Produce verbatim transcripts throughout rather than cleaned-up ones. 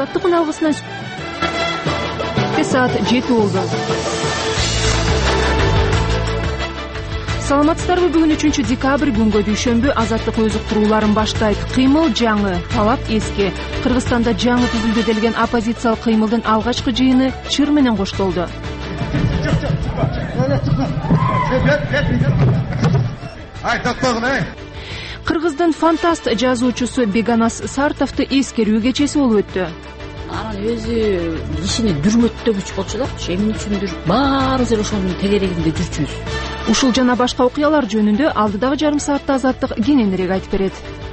Азаттыктын алгысынан саат жети болду. Саламатсыздарбы? Бүгүн үчүнчү декабрь күнгө дүйшөмбү. Азаттык өз уктурууларын баштайт. Кыймыл жаңы, талап эски. Кыргызстанда жаңы түзүлдү делген оппозициялык кыймылдын алгачкы жыйыны чыр менен коштолду. Кыргыздын фантаст жазуучусу Беганас Сартовду эскерүү кечеси болуп өттү. Анан өзү кишини дүрмөттөгүч болчу да. Эмне үчүндүр баарыбыз эле ошонун тегерегинде жүрчүбүз. Ушул жана башка окуялар жөнүндө алдыдагы жарым саатта Азаттык кененирээк айтып берет.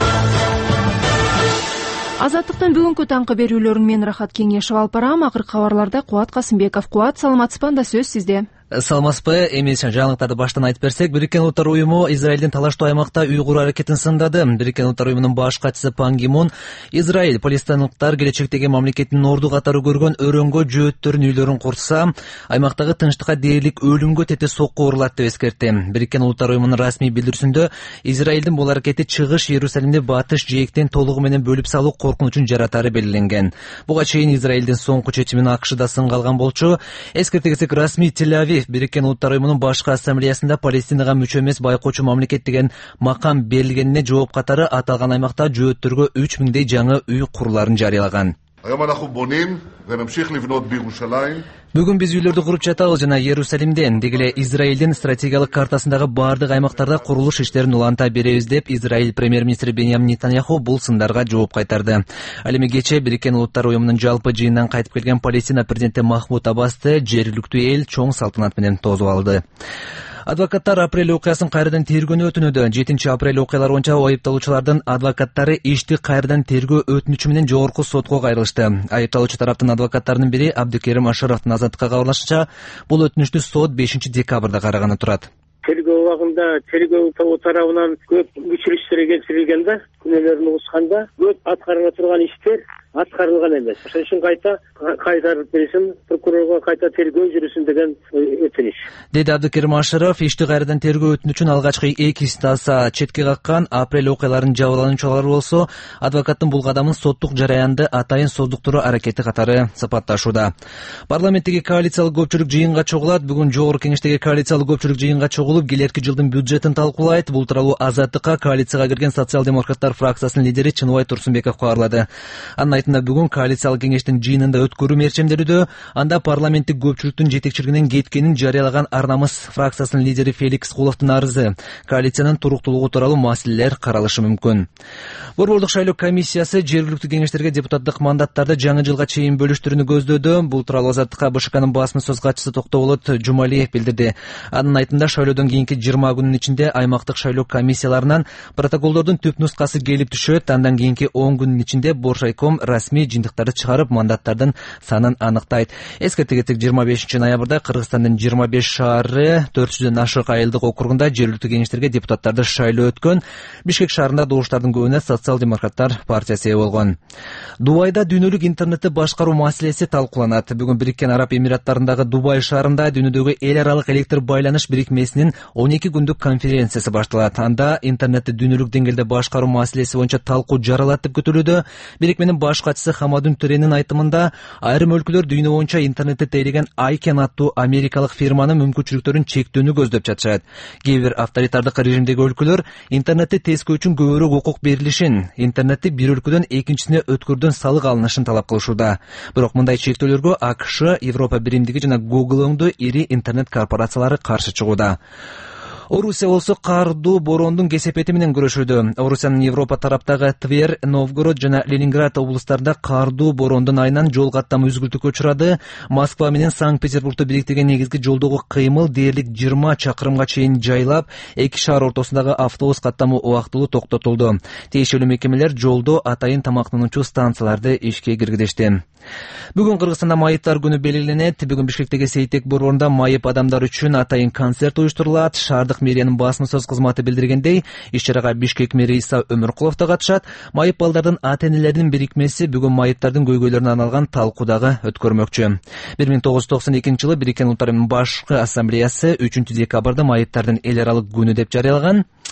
Азаттыктын бүгүнкү таңкы берүүлөрүн мен Рахат Кеңешов алып барам. Акыркы кабарларда Кубат Касымбеков. Кубат, саламатсызбы? Анда сөз сизде. Саламатсызбы? Эми жаңылыктарды баштан айтып берсек, Бириккен Улуттар уюму Израилдин талаштуу аймакта үй куруу аракетин сындады. Бириккен Улуттар уюмунун баш катчысы Пан Ги Мун Израиль палестиналыктар келечектеги мамлекеттин орду катары көргөн өрөнгө жөөттөрүн үйлөрүн курса, аймактагы тынчтыкка дээрлик өлүмгө тете сокку урулат деп эскертти. Бириккен Улуттар уюмунун расмий билдирүүсүндө Израилдин бул аракети чыгыш Иерусалимди батыш жээктен толугу менен бөлүп салуу коркунучун жаратары белгиленген. Буга чейин Израилдин соңку чечимин АКШда сынга алган болчу. Эскерте кетсек, расмий Тель-Авив Бириккен Улуттар уюмунун башкы ассамблеясында Палестинага мүчө эмес байкоочу мамлекет деген макам берилгенине жооп катары аталган аймакта жөөттөргө үч миңдей жаңы үй куруларын жарыялаган. Бүгүн биз үйлөрдү куруп жатабыз жана Иерусалимден деги эле Израилдин стратегиялык картасындагы баардык аймактарда курулуш иштерин уланта беребиз деп Израиль премьер-министри Беньямин Нетаньяху бул сындарга жооп кайтарды. Ал эми кечээ Бириккен Улуттар уюмунун жалпы жыйынынан кайтып келген Палестина президенти Махмуд Аббасты жергиликтүү эл чоң салтанат менен тосуп алды. Адвокаттар апрель окуясын кайрадан тергөөнү өтүнүүдө. жетинчи апрель окуялары боюнча айыпталуучулардын адвокаттары ишти кайрадан тергөө өтүнүчү менен жогорку сотко кайрылышты. Айыпталуучу тараптын адвокаттарынын бири Абдыкерим Ашаровдун Азаттыкка кабарлашынча, бул өтүнүчтү сот бешинчи декабрда караганы турат. Тергөө убагында тергөө тобу тарабынан көп күчүлүктөр келтирилген да, күнөөлөрүн угушканда көп аткарыла турган иштер аткарылган эмес. Ошон үчүн кайта кайтарып берсин, прокурорго кайта тергөө жүрүсүн деген өтүнүч. Деди Абдыкерим Ашаров, ишти кайрадан тергөө өтүнүчүн алгачкы эки стаса четке каккан. Апрель окуяларын жабылануучулары болсо, адвокаттын бул кадамын соттук жараянды атайын создуктуруу аракети катары сапатташууда. Парламенттеги коалициялык көпчүлүк жыйынга чогулат. Бүгүн жогорку кеңештеги коалициялык көпчүлүк жыйынга чогулуп, келерки жылдын бюджетин талкуулайт. Бул тууралуу Азаттыкка коалицияга кирген социал-демократтар фракциясынын лидери Чыныбай Турсунбеков кабарлады. Анын айтымында бүгүн коалициялык кеңештин жыйынында өткөрүү мерчемделүүдө. Анда парламенттик көпчүлүктүн жетекчилигинен кеткенин жарыялаган Ар намыс фракциясынын лидери Феликс Куловдун арызы, коалициянын туруктуулугу тууралуу маселелер каралышы мүмкүн. Борбордук шайлоо комиссиясы жергиликтүү кеңештерге депутаттык мандаттарды жаңы жылга чейин бөлүштүрүүнү көздөөдө. Бул тууралуу Азаттыкка БШКнын басма сөз катчысы Токтоболот Жумалиев билдирди. Анын айтымында шайлоодон кийинки жыйырма күнүн ичинде аймактык шайлоо комиссияларынан протоколдордун түп нускасы келип түшөт. Андан кийинки он күнүн ичинде Боршайком расмий жыйынтыктарды чыгарып, мандаттардын санын аныктайт. Эскерте кетсек, жыйырма бешинчи ноябрда Кыргызстандын жыйырма беш шаары төрт жүздөн ашык айылдык округунда жергиликтүү кеңештерге депутаттарды шайлоо өткөн. Бишкек шаарында добуштардын көбүнө социал-демократтар партиясы ээ болгон. Дубайда дүйнөлүк интернетти башкаруу маселеси талкууланат. Бүгүн Бириккен Араб Эмираттарындагы Дубай шаарында дүйнөдөгү эл аралык электр байланыш бирикмесинин он эки күндүк конференциясы башталат. Анда интернетти дүйнөлүк деңгээлде башкаруу маселеси боюнча талкуу жаралат деп күтүлүүдө. Бирикменин баш катчысы Хамадун Төренин айтымында, айрым өлкөлөр дүйнө боюнча интернетти тейлеген Айкен аттуу америкалык фирманын мүмкүнчүлүктөрүн чектөөнү көздөп жатышат. Кээ бир авторитардык режимдеги өлкөлөр интернетти тескөө үчүн көбүрөөк укук берилишин, интернетти бир өлкөдөн экинчисине өткөрүүдөн салык алынышын талап кылышууда. Бирок мындай чектөөлөргө АКШ, Европа биримдиги жана Google оңдуу ири интернет корпорациялары каршы чыгууда. Орусия болсо каардуу бороондун кесепети менен күрөшүүдө. Орусиянын Европа тараптагы Твер, Новгород жана Ленинград облустарында каардуу бороондун айынан жол каттамы үзгүлтүккө учурады. Москва менен Санкт-Петербургду бириктирген негизги жолдогу кыймыл дээрлик жыйырма чакырымга чейин жайлап, эки шаар ортосундагы автобус каттамы убактылуу токтотулду. Тиешелүү мекемелер жолдо атайын тамактануучу станцияларды ишке киргизишти. Бүгүн Кыргызстанда майыптар күнү белгиленет. Бүгүн Бишкектеги Сейтек борборунда майып адамдар үчүн атайын концерт уюштурулат. Шаардык мэриянын басма сөз кызматы билдиргендей, иш-чарага Бишкек мэри Иса Өмүркулов да катышат. Майып балдардын ата-энелеринин бирикмеси бүгүн майыптардын көйгөйлөрүнө арналган талкуудагы өткөрмөкчү. бир миң тогуз жүз токсон экинчи жылы Бириккен Улуттар уюмунун башкы ассамблеясы үчүнчү декабрда майыптардын эл аралык күнү деп жарыялаган.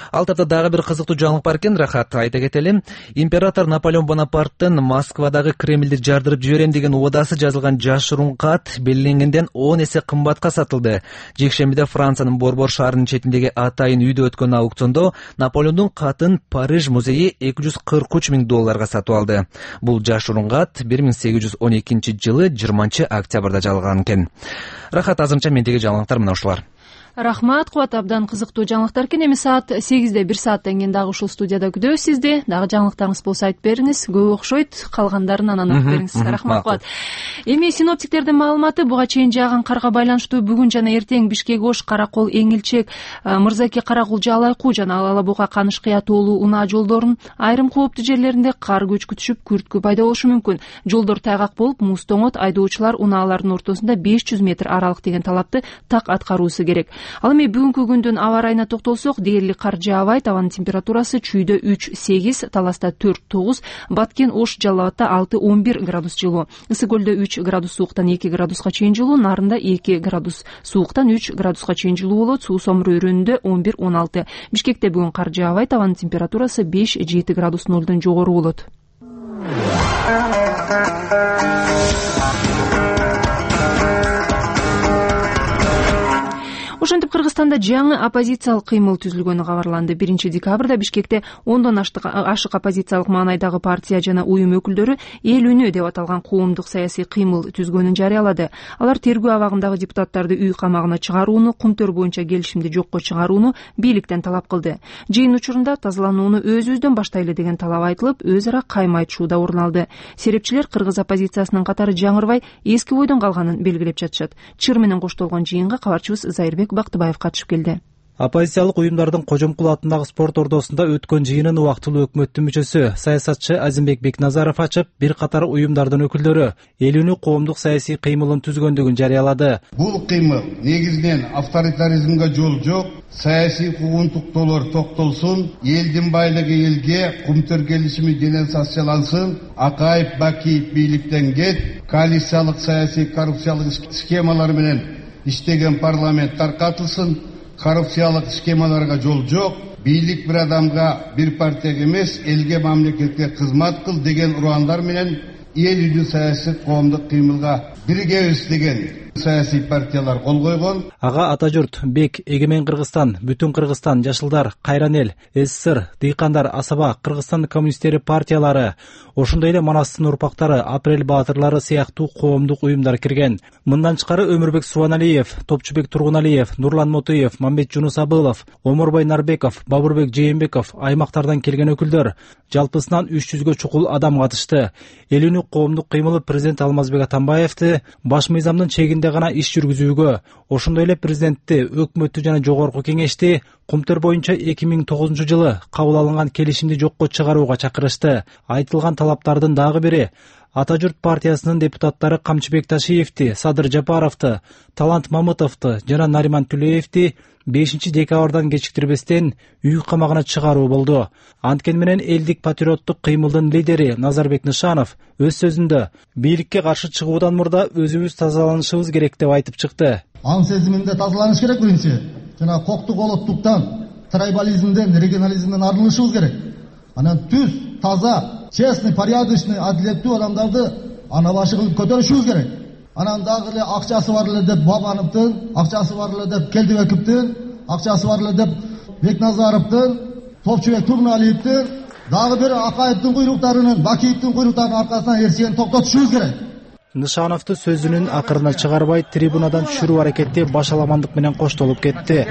Ал тапта дагы бир кызыктуу жаңылык бар экен, Рахат, айта кетели. Император Наполеон Бонапарттын Москвадагы Кремлди жардырып жиберем деген убадасы жазылган жашыруун кат белгиленгенден он эсе кымбатка сатылды. Жекшембиде Франциянын Борбор шаарынын четиндеги атайын үйдө өткөн аукциондо Наполеондун катын Париж музейи эки жүз кырк үч миң долларга сатып алды. Бул жашыруун кат бир миң сегиз жүз он экинчи жылы жыйырманчы октябрда жазылган экен. Рахат, азырынча мендеги жаңылыктар мына ушулар. Рахмат, Кубат, абдан кызыктуу жаңылыктар экен. Эми саат сегизде бир сааттан кийин дагы ушул студияда күтөбүз сизди. Дагы жаңылыктарыңыз болсо айтып бериңиз. Көп окшойт, калгандарын анан айтып бериңиз. Рахмат, Кубат. Эми синоптиктердин маалыматы буга чейин жааган карга байланыштуу бүгүн жана эртең Бишкек Ош, Каракол, Эңилчек, Мырзаке, Каракул, Жалайкуу жана Ала Буга, Каныш-Кыя тоолуу унаа жолдорунун айрым кооптуу жерлеринде кар көчкү түшүп, күрткү пайда болушу мүмкүн. Жолдор тайгак болуп, муз тоңот, айдоочулар унаалардын ортосунда беш жүз метр аралык деген талапты так аткаруусу керек. Ал эми бүгүнкү күндүн аба ырайына токтолсок, дээрлик кар жаабайт, абанын температурасы Чүйдө үч сегиз, Таласта төрт тогуз, Баткен, Ош, Жалал Абадта алты он бир градус жылуу, Ысык көлдө үч градус сууктан эки градуска чейин жылуу, Нарында эки градус сууктан үч градуска чейин жылуу болот, Суу Сомур өрөөнүндө он бир он алты. Бишкекте бүгүн кар жаабайт, абанын температурасы беш жети градус нолдон жогору болот. Ошентип Кыргызстанда жаңы оппозициялык кыймыл түзүлгөнү кабарланды. биринчи декабрда Бишкекте ондон ашык оппозициялык маанайдагы партия жана уюм өкүлдөрү эл үнү деп аталган коомдук саясий кыймыл түзгөнүн жарыялады. Алар тергөө абагындагы депутаттарды үй камагына чыгарууну, кумтөр боюнча келишимди жокко чыгарууну бийликтен талап кылды. Жыйын учурунда тазаланууну өзүбүздөн баштайлы деген талап айтылып, өз ара кайма айтышууда орун алды. Серепчилер кыргыз оппозициясынын катары жаңырбай, эски бойдон калганын белгилеп жатышат. Чыр менен коштолгон жыйынга кабарчыбыз Зайырбек Бактыбаев катышып келди. Оппозициялык уюмдардын Кожомкул атындагы спорт ордосунда өткөн жыйынын убактылуу өкмөттүн мүчөсү, саясатчы Азимбек Бекназаров ачып, бир катар уюмдардын өкүлдөрү эл үнү коомдук саясий кыймылын түзгөндүгүн жарыялады. Бул кыймыл негизинен авторитаризмге жол жок, саясий куугунтуктоолор токтолсун, элдин байлыгы элге, кумтөр келишими денен сасчалансын, Акаев Бакиев бийликтен кет, коалициялык саясий коррупциялык схемалар менен иштеген парламент таркатылсын, коррупциялык схемаларга жол жок, бийлик бир адамга, бир партияга эмес, элге, мамлекетке кызмат кыл деген ураандар менен эл үнү саясий коомдук кыймылга биригебиз деген саясий партиялар кол койгон. Ага ата журт, Бек, Эгемен Кыргызстан, Бүтүн Кыргызстан, Жашылдар, Кайран эл, СССР, Дыйкандар, Асаба, Кыргызстан коммунисттери партиялары, ошондой эле Манастын урпактары, Апрель баатырлары сыяктуу коомдук уюмдар кирген. Мындан тышкары Өмүрбек Субаналиев, Топчубек Тургуналиев, Нурлан Мотуев, Мамбет Жунус Абылов, Омурбай Нарбеков, Бабурбек Жээнбеков аймактардан келген өкүлдөр. Жалпысынан үч жүзгө чукул адам катышты. Эл үнү коомдук кыймылы президент Алмазбек Атамбаевди баш мыйзамдын чегинде гана иш жүргүзүүгө, ошондой эле президентти, өкмөттү жана жогорку кеңешти кумтөр боюнча эки миң тогузунчу жылы кабыл алынган келишимди жокко чыгарууга чакырышты. Айтылган талаптардын дагы бири Ата журт партиясынын депутаттары Камчыбек Ташиевди, Садыр Жапаровду, Талант Мамытовду жана Нариман Түлеевди бешинчи декабрдан кечиктирбестен үй камагына чыгаруу болду. Анткени менен элдик патриоттук кыймылдын лидери Назарбек Нышанов өз сөзүндө бийликке каршы чыгуудан мурда өзүбүз тазаланышыбыз керек деп айтып чыкты. Ан сезиминде тазаланыш керек биринчи. Жана коктук олоттуктан, трайбализмден, регионализмден арылышыбыз керек. Анан түз, таза, честный, порядочный, адилеттүү адамдарды ана башы кылып көтөрүшүбүз керек. Анан дагы эле акчасы бар эле деп Бабановдун, акчасы бар эле деп Келдибековдун, акчасы бар эле деп Бекназаровдун, Топчубек Тургуналиевдин, дагы бир Акаевдин куйруктарынын, Бакиевдин куйруктарынын аркасынан эрсиген токтотушубуз керек. Нышановду сөзүнүн акырына чыгарбай трибунадан түшүрүү аракети башаламандык менен коштолуп кетти.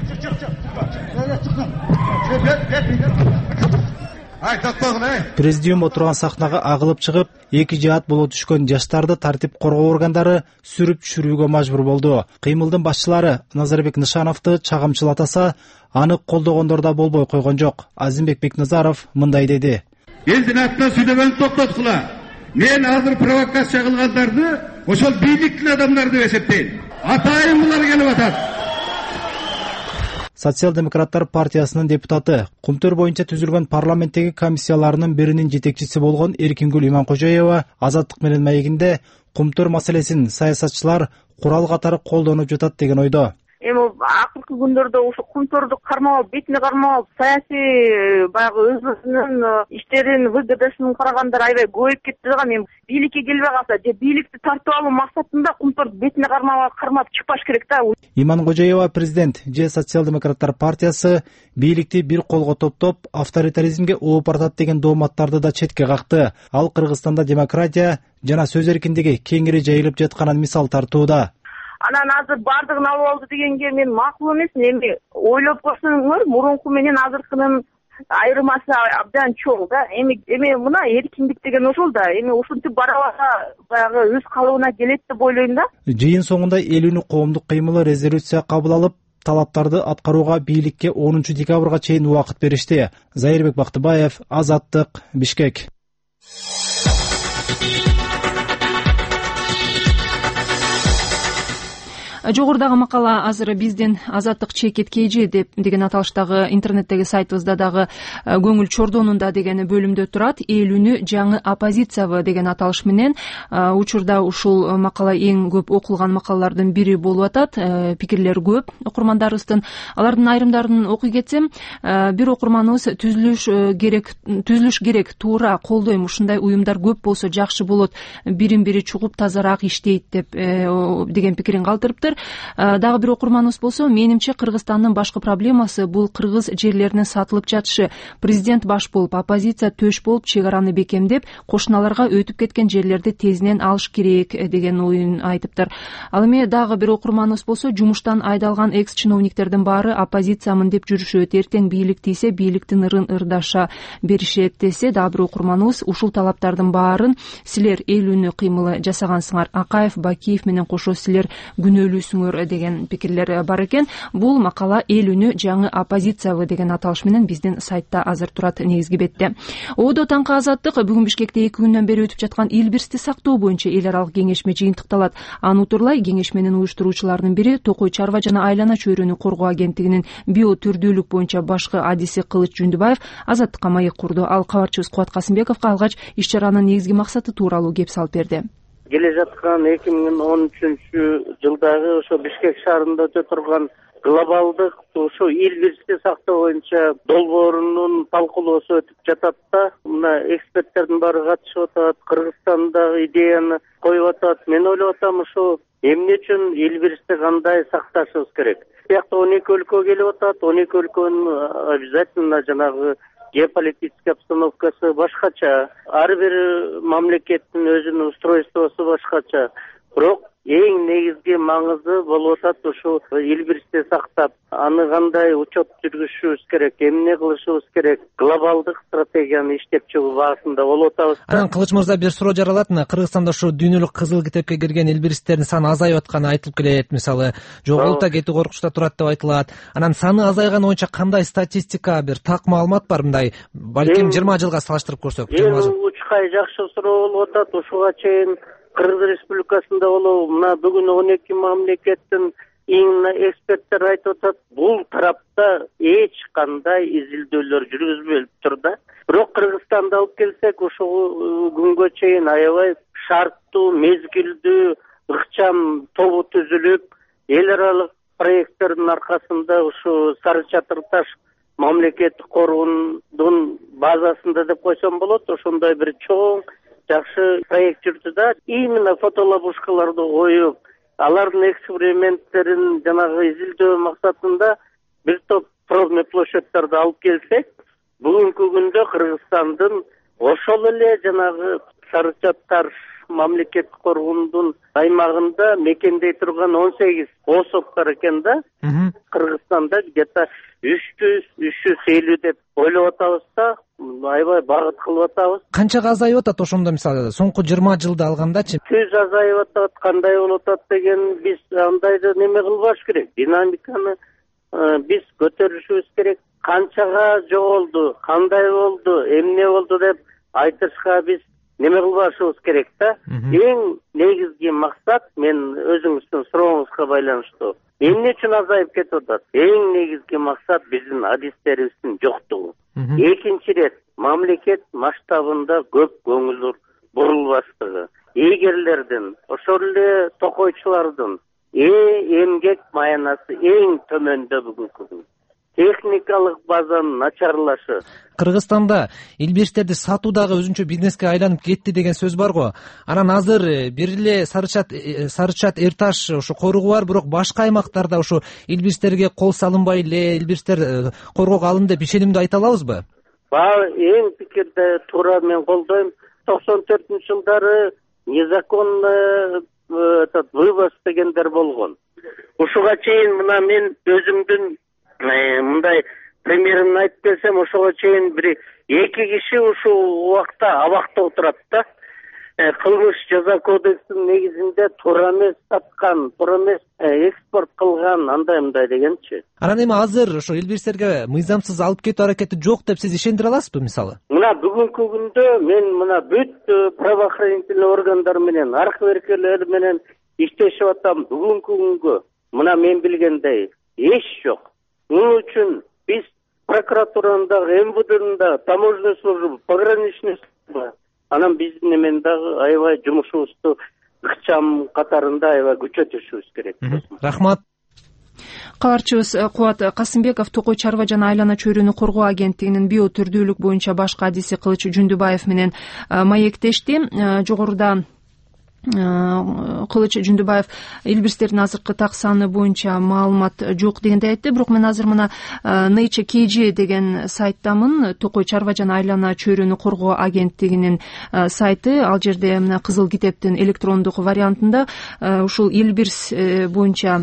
Президиум отурган сахнага агылып чыгып, эки жаат боло түшкөн жаштарды тартип коргоо органдары сүрүп түшүрүүгө мажбур болду. Кыймылдын башчылары Назарбек Нышановду чагымчылатаса, аны колдогондор да болбой койгон жок. Азимбек Бекназаров мындай деди. Элдин атынан сүйлөгөнү токтоткула. Мен азыр провокация кылгандарды ошол бийликтин адамдары деп эсептейм. Атайын булар келип атат. Социал-демократтар партиясынын депутаты, кумтөр боюнча түзүлгөн парламенттеги комиссияларынын биринин жетекчиси болгон Эркингүл Иманкожоева Азаттык менен маегинде кумтөр маселесин саясатчылар курал катары колдонуп жатат деген ойдо. эми акыркы күндөрдө ушу Кумторду кармап алып, бетине кармап алып, саясий баягы өзүнүн иштерин, выгодасынын карагандар аябай көбөйүп кетти дагы. Эми бийликке келбей калса же бийликти тартып алуу максатында Кумторду бетине кармап кармап чыкпаш керек да. Иманкожоева президент же социал-демократтар партиясы бийликти бир колго топтоп авторитаризмге ооп баратат деген дооматтарды да четке какты. Ал Кыргызстанда демократия жана сөз эркиндиги кеңири жайылып жатканын мисал тартууда. Анан азыр бардыгын алып алды дегенге мен макул эмесмин. Эми ойлоп көрсөңөр, мурунку менен азыркынын айырмасы абдан чоң да. Эми эми мына эркиндик деген ошол да. Эми ушинтип бара бара баягы өз калыбына келет деп ойлойм да. Жыйын соңунда элүүнү коомдук кыймылы резолюция кабыл алып, талаптарды аткарууга бийликке онунчу декабрга чейин убакыт беришти. Зайырбек Бактыбаев, Азаттык, Бишкек. Жогорудагы макала азыр биздин Азаттык чекит кж деп деген аталыштагы интернеттеги сайтыбызда дагы көңүл чордонунда деген бөлүмдө турат. Элүүнү жаңы оппозициябы деген аталыш менен учурда ушул макала эң көп окулган макалалардын бири болуп атат. Пикирлер көп окурмандарыбыздын. Алардын айрымдарын окуй кетсем, бир окурманыбыз түзүлүш керек, түзүлүш керек, туура колдойм, ушундай уюмдар көп болсо жакшы болот, бирин бири чугуп тазараак иштейт деп деген пикирин калтырыптыр. Дагы бир окурманыбыз болсо, менимче Кыргызстандын башкы проблемасы бул кыргыз жерлеринин сатылып жатышы. Президент баш болуп, оппозиция төш болуп, чек араны бекемдеп, кошуналарга өтүп кеткен жерлерди тезинен алыш керек деген оюн айтыптыр. Ал эми дагы бир окурманыбыз болсо, жумуштан айдалган экс-чиновниктердин баары оппозициямын деп жүрүшөт. Эртең бийлик тийсе, бийликтин ырын ырдаша беришет десе, дагы бир окурманыбыз ушул талаптардын баарын силер элүүнү кыймылы жасагансыңар. Акаев, Бакиев менен кошо силер күнөөлүү деген пикирлер бар экен. Бул макала элүүнү жаңы оппозициябы деген аталыш менен биздин сайтта азыр турат негизги бетте. Оодо таңкы Азаттык бүгүн Бишкекте эки күндөн бери өтүп жаткан эл бирсти сактоо боюнча эл аралык кеңешме жыйынтыкталат. Аны утурлай кеңешменин уюштуруучуларынын бири Токой чарба жана айлана чөйрөнү коргоо агенттигинин био түрдүүлүк боюнча башкы адиси Кылыч Жүндүбаев Азаттыкка маек курду. Ал кабарчыбыз Кубат Касымбековго алгач иш чаранын негизги максаты тууралуу кеп салып берди. Келе жаткан эки миң он үчүнчү жылдагы ошо Бишкек шаарында өтө турган глобалдык ошо эл бирсти сактоо боюнча долбоорунун талкуулоосу өтүп жатат да. Мына эксперттердин баары катышып атат, Кыргызстандагы идеяны коюп атат. Мен ойлоп атам, ошо эмне үчүн эл бирсти кандай сакташыбыз керек. Биякта он эки өлкө келип атат, он эки өлкөнүн обязательно жанагы геополитический обстановкасы башкача, ар бир мамлекеттин өзүнүн устройствосу башкача. Бирок эң негизги маңызы болуп атат ушу эл бирсти сактап, аны кандай учет жүргүзүшүбүз керек, эмне кылышыбыз керек, глобалдык стратегияны иштеп чыгуу баасында болуп атабыз. Анан Кылыч мырза бир суроо жаралат. Кыргызстанда ушу дүйнөлүк кызыл китепке кирген эл бирстердин саны азайып атканы айтылып келет. Мисалы, жоголуп кетүү коркунучта турат деп айтылат. Анан саны азайганы боюнча кандай статистика, бир так маалымат бар мындай, балким жыйырма жылга салыштырып көрсөк? Эң учкай жакшы суроо болуп атат. Ушуга чейин Кыргыз Республикасында болобу, мына бүгүн он эки мамлекеттин иң эксперттер айтып атат, бул тарапта эч кандай изилдөөлөр жүргүзүлбөп тур да. Бирок Кыргызстанды алып келсек, ушул күнгө чейин аябай шарттуу, мезгилдүү, ыкчам тобу түзүлүп, эл аралык проекттердин аркасында ушу Сары Чатыр таш мамлекеттик коргондун базасында деп койсом болот, ошондой бир чоң жакшы проект жүрдү да. Именно фотоловушкаларды коюп, алардын эксперименттерин жанагы изилдөө максатында бир топ пробный площадьтарды алып келсек, бүгүнкү күндө Кыргызстандын ошол эле жанагы Сары Чатыр мамлекеттик коргондун аймагында мекендей турган он сегиз осоп бар экен да. Кыргызстанда где-то үч жүз үч жүз элүү деп ойлоп атабыз да, аябай багыт кылып атабыз. Канчага азайып атат ошондо, мисалы, соңку жыйырма жылда алгандачы? Түз азайып атат, кандай болуп атат деген биз андайды неме кылбаш керек. Динамиканы биз көтөрүшүбүз керек. Канчага жоголду, кандай болду, эмне болду деп айтышка биз неме кылбашыбыз керек да. Эң негизги максат, мен өзүңүздүн сурооңузга байланыштуу, эмне үчүн азайып кетип атат? Эң негизги максат биздин адистерибиздин жоктугу. Экинчи рет мамлекет масштабында көп көңүл бурулбаштыгы, эгерлердин, ошол эле токойчулардын, эмгек маянасы эң төмөндө бүгүнкү күндө. Техникалык базанын начарлашы. Кыргызстанда илбирстерди сатуу дагы өзүнчө бизнеске айланып кетти деген сөз бар го. Анан азыр бир эле Сарычат Сарычат Эрташ ушу коругу бар, бирок башка аймактарда ушу илбирстерге кол салынбай эле илбирстер коргоого алынды деп ишенимдүү айта алабызбы? Баа эң пикирде туура мен колдойм. токсон төртүнчү жылдары незаконно этот вывоз дегендер болгон. Ушуга чейин мына мен өзүмдүн мындай примерин айтып берсем, ошого чейин бир эки киши ушул убакта абакта отурат да. Кылмыш жаза кодексинин негизинде туура эмес саткан, туура эмес экспорт кылган, андай мындай дегенчи. Анан эми азыр ошо илбирстерге мыйзамсыз алып кетүү аракети жок деп сиз ишендире аласызбы мисалы? Мына бүгүнкү күндө мен мына бүт правоохранительный органдар менен, аркы беркелер менен иштешип атам. Бүгүнкү күнгө мына мен билгендей эч жок. Мун үчүн биз прокуратуранын дагы, эм вэ дэнин дагы, таможенный служба, пограничный служба, анан биздин эмен дагы аябай жумушубузду ыкчам катарында аябай күчөтүшүбүз керек. Рахмат. Кабарчыбыз Кубат Касымбеков Токой чарба жана айлана чөйрөнү коргоо агенттигинин биотүрдүүлүк боюнча башкы адиси Кылыч Жүндүбаев менен маектешти. Жогоруда Кылыч Жүндүбаев илбирстердин азыркы так саны боюнча маалымат жок дегенди айтты, бирок мен азыр мына Nature кей джи деген сайттамын. Токой чарба жана айлана чөйрөнү коргоо агенттигинин сайты. Ал жерде мына Кызыл китептин электрондук вариантында ушул илбирс боюнча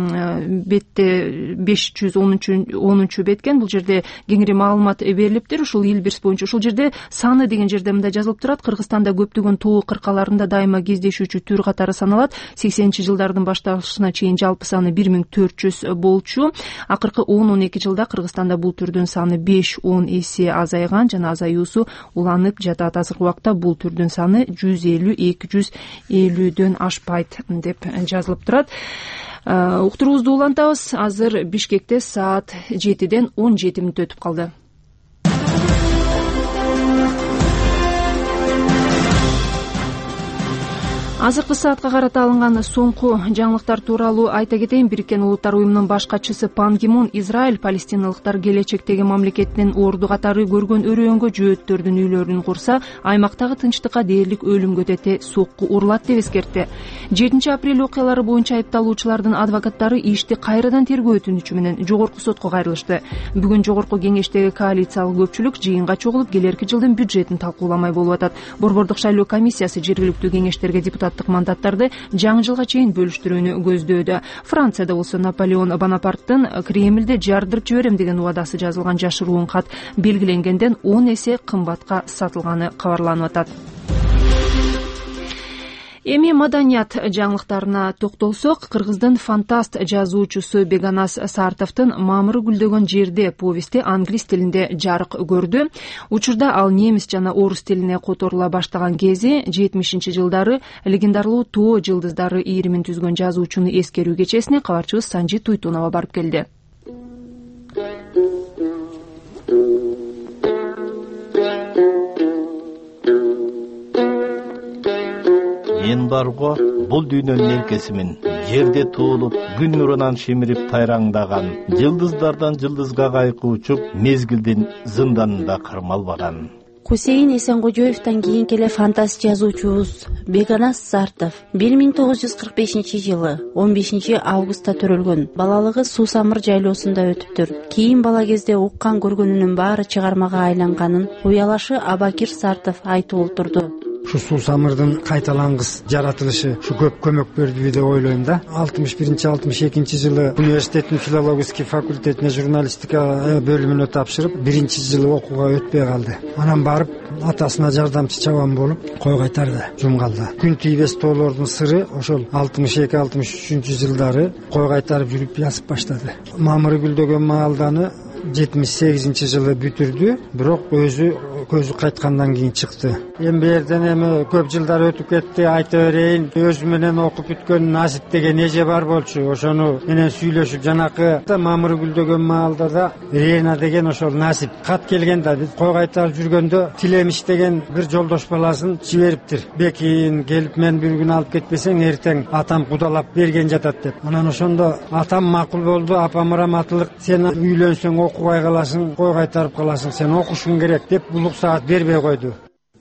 бетте беш жүз онунчу беткен, бул жерде кеңири маалымат берилиптир. Ушул илбирс боюнча ушул жерде саны деген жерде мындай жазылып турат: Кыргызстанда көптөгөн тоо кыркаларында дайыма кезде түр катары саналат. сексенинчи жылдардын башталышына чейин жалпы саны бир миң төрт жүз болчу. Акыркы он он эки жылда Кыргызстанда бул түрдүн саны беш он эсе азайган жана азаюусу уланып жатат. Азыркы убакта бул түрдүн саны жүз элүү эки жүз элүүдөн ашпайт деп жазылып турат. Уктуруубузду улантабыз. Азыр Бишкекте саат жетиден он жети мүнөт өтүп калды. Азыркы саатка карата алынган соңку жаңылыктар тууралуу айта кетейин. Бириккен Улуттар уюмунун баш катчысы Пан Ги Мун Израиль палестиналыктар келечектеги мамлекеттин орду катары көргөн өрөөнгө жөөттөрдүн үйлөрүн курса, аймактагы тынчтыкка дээрлик өлүмгө тете сокку урулат деп эскертти. жетинчи апрель окуялары боюнча айыпталуучулардын адвокаттары ишти кайрадан тергөө өтүнүчү менен жогорку сотко кайрылышты. Бүгүн жогорку кеңештеги коалициялык көпчүлүк жыйынга чогулуп келерки жылдын бюджетин талкууламай болуп атат. Борбордук шайлоо комиссиясы жергиликтүү кеңештерге депутат мандаттарды жаңы жылга чейин бөлүштүрүүнү көздөөдө. Францияда болсо Наполеон Бонапарттын Кремльде жардырып жиберем деген убадасы жазылган жашыруун кат белгиленгенден он эсе кымбатка сатылганы кабарланып атат. Эми маданият жаңылыктарына токтолсок, Кыргыздын фантаст жазуучусу Беганас Сартовдун Мамыры гүлдөгөн жерде повести англис тилинде жарык көрдү. Учурда ал немис жана орус тилине которула баштаган кези жетимишинчи жылдары легендарлуу тоо жылдыздары ийримин түзгөн жазуучуну эскерүү кечесине кабарчыбыз Санжи Туйтунова барып келди. Мен барго бул дүйнөнүн элкесимин, жерде туулуп, күн нурунан шимирип тайраңдаган, жылдыздардан жылдызга кайкы учуп, мезгилдин зынданында кармалбаган. Хусейин Эсенгожоевдон кийинки эле фантаст жазуучубуз Беганас Сартов бир миң тогуз жүз кырк бешинчи жылы он бешинчи августта төрөлгөн. Балалыгы Суусамыр жайлоосунда өтүптүр. Кийин бала кезде уккан көргөнүнүн баары чыгармага айланганын уялашы Абакир Сартов айтып олтурду. Şu Susamır'dın kaytalangız yaratılışı şu köp kömök berdi деп ойлойм да. алтымыш биринчи алтымыш экинчи жылы университеттин филологический факультетине журналистика бөлүмүнө тапшырып, биринчи жылы окууга өтпөй калды. Анан барып атасына жардамчы чабан болуп, кой кайтарды, жумгалды. Күн тийбес тоолордун сыры ошол алтымыш эки алтымыш үчүнчү жылдары кой кайтарып жүрүп жазып баштады. Мамыры гүлдөгөн маалданы жетимиш сегизинчи жылы бүтүрдү, бирок өзү көзү кайткандан кийин чыкты. Эми бу жерден эми көп жылдар өтүп кетти, айта берейин, өзү менен окуп бүткөн Насип деген эже бар болчу, ошону менен сүйлөшүп жанакы мамыр гүлдөгөн маалда да Рена деген ошол Насип кат келген да, биз кой кайтарып жүргөндө Тилемиш деген бир жолдош баласын жибериптир. Бекин келип мен бир күн алып кетпесең эртең атам кудалап берген жатат деп. Анан ошондо атам макул болду, апам раматылык, сен үйлөнсөң окубай каласың, кой кайтарып каласың, сен окушуң керек деп булук саат бербей койду.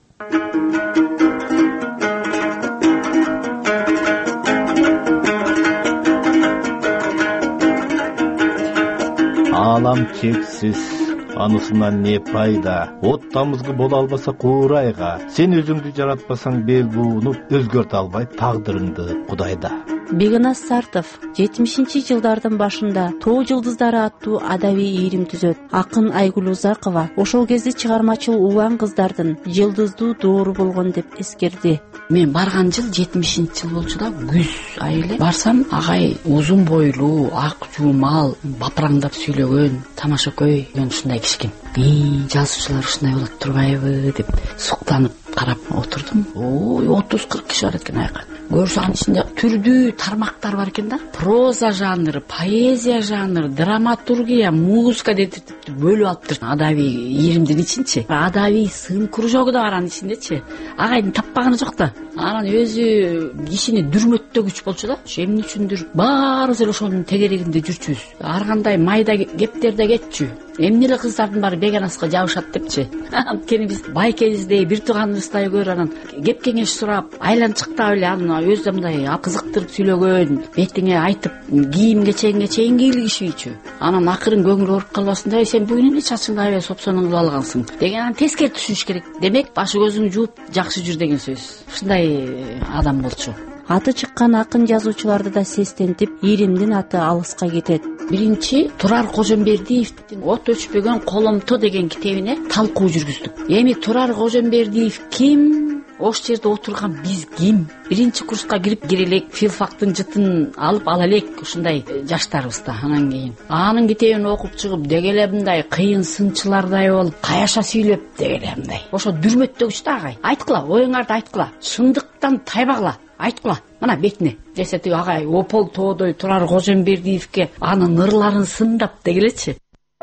Алам чексиз, анысынан не пайда? От тамызгы боло албаса куурайга, сен өзүңдү жаратпасаң бел буунуп, өзгөртө албай тагдырыңды Кудайда. Беканас Сартов жетимишинчи жылдардын башында Тоо жылдыздары аттуу адабий ийрим түзөт. Акын Айгүл Узакова ошол кезде чыгармачыл улан кыздардын жылдыздуу доору болгон деп эскерди. Мен барган жыл жетимишинчи жыл болчу да, күз айы эле. Барсам агай узун бойлуу, ак жуумал, бапыраңдап сүйлөгөн, тамашакөй деген ушундай кишкен. И жазуучулар ушундай болот турбайбы деп суктанып карап отурдум. Ой, отуз кырк киши бар экен аяка. Көрсө анын ичинде түрдүү тармактар бар экен да. Проза жанры, поэзия жанры, драматургия, музыка деп бөлүп алыптыр. Адабий ийримдин ичинчи. Адабий сын кружогу да бар анын ичиндечи. Агайдын таппаганы жок да. Анан өзү кишини дүрмөттөгүч болчу да. Эмне үчүндүр баарыбыз эле ошонун тегерегинде жүрчүбүз. Ар кандай майда кептер да кетчү. Эмне эле кыздардын баары Беканаска жабышат депчи. Анткени биз байкебиздей бир тууганыбыздай көрүп анан кеп кеңеш сурап, айланчыктап эле аны өзү мындай кызыктырып сүйлөгөн, бетиңе айтып, кийим кечеңге чейин кийлигишүүчү. Анан акырын көңүл ооруп калбасындай, сен бүгүн эмне чачыңды аябай сопсонуң кылып алгансың деген аны тескери түшүнүш керек. Демек, башы көзүң жууп жакшы жүр деген сөз. Ушундай адам болчу. Аты чыккан акын жазуучуларды да сестентип, ийримдин аты алыска кетет. Биринчи Турар Кожомбердиевдин От өчпөгөн коломто деген китебине талкуу жүргүздүк. Эми Турар Кожомбердиев ким? Ош жерде отурган биз ким? Биринчи курска кирип кире элек, филфактын жытын алып ала элек, ушундай жаштарыбызда. Анан кийин анын китебин окуп чыгып, деги эле мындай кыйын сынчылардай болуп, каяша сүйлөп, деги эле мындай. Ошо дүрмөттөгүч да агай. Айткыла, оюңарды айткыла. Шындыктан тайбагыла. Айткыла, мына бетине. Жесе тиги агай Опол тоодой Турар Кожомбердиевке анын ырларын сындап дегилечи.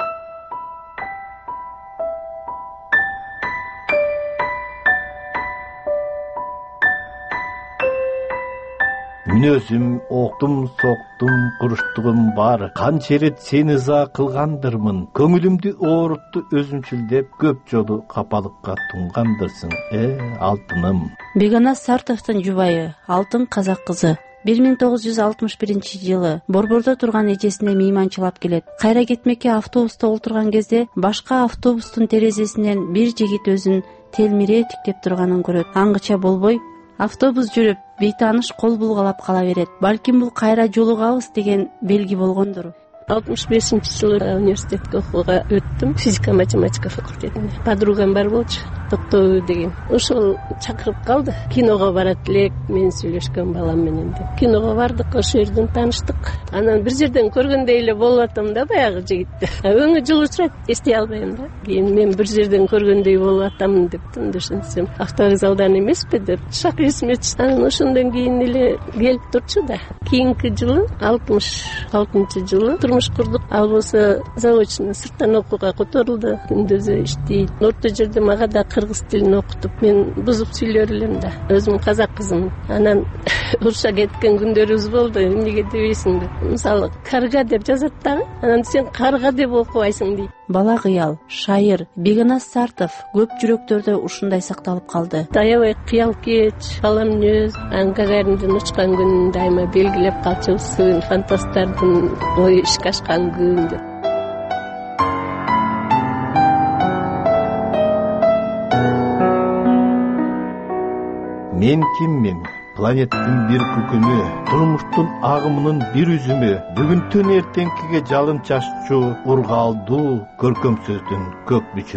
Мүнөзүм октум, соктум, куруштугум бар. Канча ирет сени ыза кылгандырмын. Көңүлүмдү оорутту өзүмчүлдеп, көп жолу капалыкка тунгандырсың, э алтыным. Беканас Сартовдун жубайы, алтын казак кызы. бир миң тогуз жүз алтымыш биринчи жылы борбордо турган эжесине мейманчылап келет. Кайра кетмекке автобуста олтурган кезде башка автобустун терезесинен бир жигит өзүн телмире тиктеп турганын көрөт. Аңгыча болбой, автобус жүрүп, бейтаныш кол булгалап кала берет. Балким бул кайра жолугабыз деген белги болгондур. алтымыш бешинчи жылы университетке окууга өттүм, физика математика факультетине. Подругам бар болчу, Токтоо деген. Ошол чакырып калды. Киного барат элек, мен сүйлөшкөн балам менен деп. Киного бардык, ошол жерден тааныштык. Анан бир жерден көргөндөй эле болуп атам да баягы жигитти. Өңү жылуучурайт, эстей албайм да. Кийин мен бир жерден көргөндөй болуп атам деп түндүшүнсөм, автовокзалдан эмеспи деп шак эсиме түштү. Анан ошондон кийин эле келип турчу да. Кийинки жылы алтымыш алтынчы жылы турмуш курдук. Ал болсо заочно сырттан окууга которулду, күндүзү иштейт. Орто жерде мага да кыргыз тилин окутуп, мен бузуп сүйлөр элем да. Өзүм казак кызмын. Анан уруша кеткен күндөрүбүз болду. Эмнеге дебейсиң деп. Мисалы, карга деп жазат дагы. Анан сен карга деп окубайсың дейт. Бала кыял, шайыр Беканас Сартов көп жүрөктөрдө ушундай сакталып калды. Аябай кыял кеч, каламнөз, Гагариндин учкан күнүн дайыма белгилеп калчубуз, фантасттардын ою ишке ашкан күн деп. Мен киммин? Планеттин бир күкүнү, турмуштун агымынын бир үзүмү, бүгүнтөн эртеңкиге жалын чаччу, ургаалдуу көркөм сөздүн көк бүчүрү.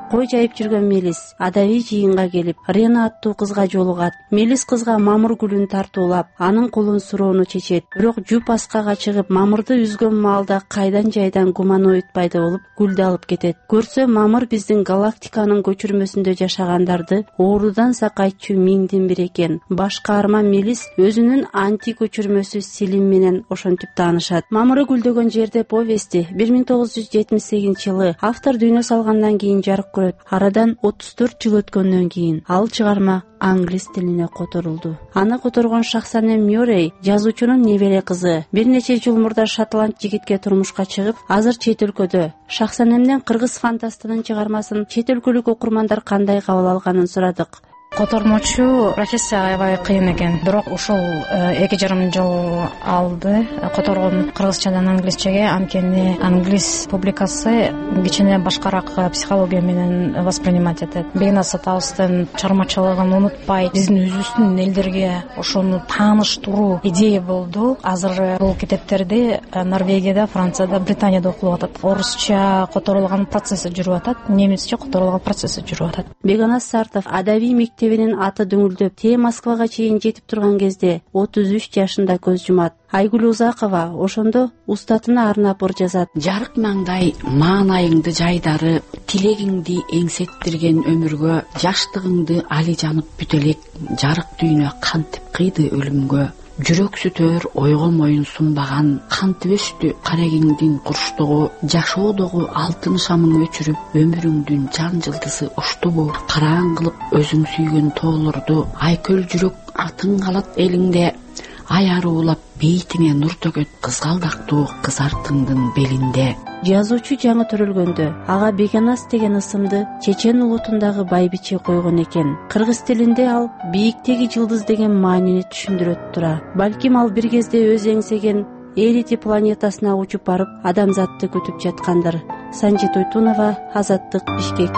кой жайып жүргөн Мелис адабий жыйынга келип Рена аттуу кызга жолугат. Мелис кызга мамыр гүлүн тартуулап, анын колун суроону чечет. Бирок жуп аскага чыгып мамырды үзгөн маалда кайдан жайдан гуманоид пайда болуп гүлдү алып кетет. Көрсө мамыр биздин галактиканын көчүрмөсүндө жашагандарды оорудан сакайтчу миңдин бири экен. Баш каарман Мелис өзүнүн анти көчүрмөсү Селим менен ошентип таанышат. Мамыры гүлдөгөн жерде повести бир миң тогуз жүз жетимиш сегизинчи жылы автор дүйнө салгандан кийин жарык көрөт. Арадан отуз төрт жыл өткөндөн кийин ал чыгарма англис тилине которулду. Аны которгон Шахсанем Мюррей жазуучунун небере кызы. Бир нече жыл мурда шотланд жигитке турмушка чыгып, азыр чет өлкөдө. Шахсанемден кыргыз фантастынын чыгармасын чет өлкөлүк окурмандар кандай кабыл алганын сурадык. Котормочу профессия аябай кыйын экен. Бирок ушул эки жарым жыл алды которгон кыргызчадан англисчеге, анткени англис публикасы кичине башкараак психология менен воспринимать этет. Бейнас атабыздын чыгармачылыгын унутпай, биздин өзүбүздүн элдерге ошону тааныштыруу идея болду. Азыр бул китептерди Норвегияда, Францияда, Британияда окулуп атат. Орусча которулган процесси жүрүп атат, немисче которулган процесси жүрүп атат. Беканас Сартов адабий мектебинин аты дүңүлдөп, те Москвага чейин жетип турган кезде отуз үч жашында көз жумат. Айгүл Узакова ошондо устатына арнап ыр жазат. Жарык маңдай маанайыңды жайдары, тилегиңди эңсеттирген өмүргө, жаштыгыңды али жанып бүтелек, жарык дүйнө кантип кыйды өлүмгө. Жүрөксүтөр ойго моюн сунбаган, кантип өстү карегиңдин курчтугу, жашоодогу алтын шамың өчүрүп, өмүрүңдүн жан жылдызы оштубу, караң кылып өзүң сүйгөн тоолорду, айкөл жүрөк атың калат элиңде, ай аруулап бейитиңе нур төгөт, кызгалдактуу кызартыңдын белинде. Жазуучу жаңы төрөлгөндө ага Беканас деген ысымды чечен улутундагы байбиче койгон экен. Кыргыз тилинде ал бийиктеги жылдыз деген маанини түшүндүрөт тура. Балким ал бир кезде өз эңсеген Эрити планетасына учуп барып, адамзатты күтүп жаткандыр. Санжит Ойтунова, Азаттык, Бишкек.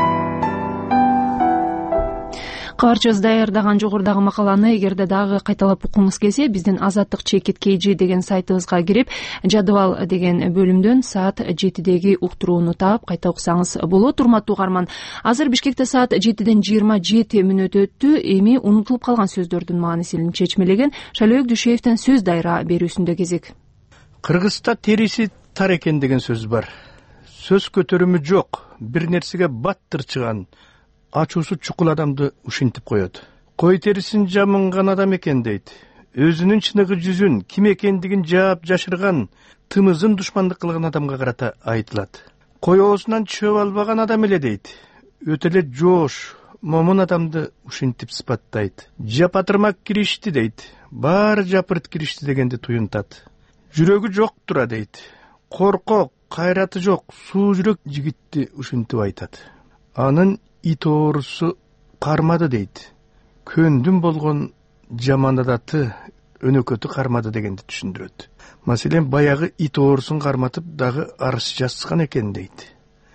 Кабарчыбыз даярдаган жогорудагы макаланы эгерде дагы кайталап окуңуз келсе, биздин азаттык чекит kg деген сайтыбызга кирип, жадыбал деген бөлүмдөн саат жетидеги уктурууну таап кайта окусаңыз болот. Урматтуу угарман, азыр Бишкекте саат жетиден жыйырма жети мүнөт өттү. Эми унутулуп калган сөздөрдүн маанисин чечмелеген Шалөөк Дүйшеевден сөз дайра берүүсүндө кезек. Кыргызда териси тар экен деген сөз бар. Сөз көтөрүмү жок, бир нерсеге баттырчыган, ачуусу чукул адамды ушинтип коет. Кой терисин жамынган адам экен дейт. Өзүнүн чыныгы жүзүн, ким экендигин жаап жашырган, тымызын душмандык кылган адамга карата айтылат. Кой оозунан чөп албаган адам эле дейт. Өтө эле жоош, момун адамды ушинтип сыпаттайт. Жапатырмак киришти дейт. Баары жапырт киришти дегенди туюнтат. Жүрөгү жок тура дейт. Коркок, кайраты жок, суу жүрөк жигитти ушинтип айтат. Анын ит оорусу кармады дейт. Көндүм болгон жаман адаты өнөкөтү кармады дегенди түшүндүрөт. Маселен, баягы ит оорусун карматып дагы арыз жазган экен дейт.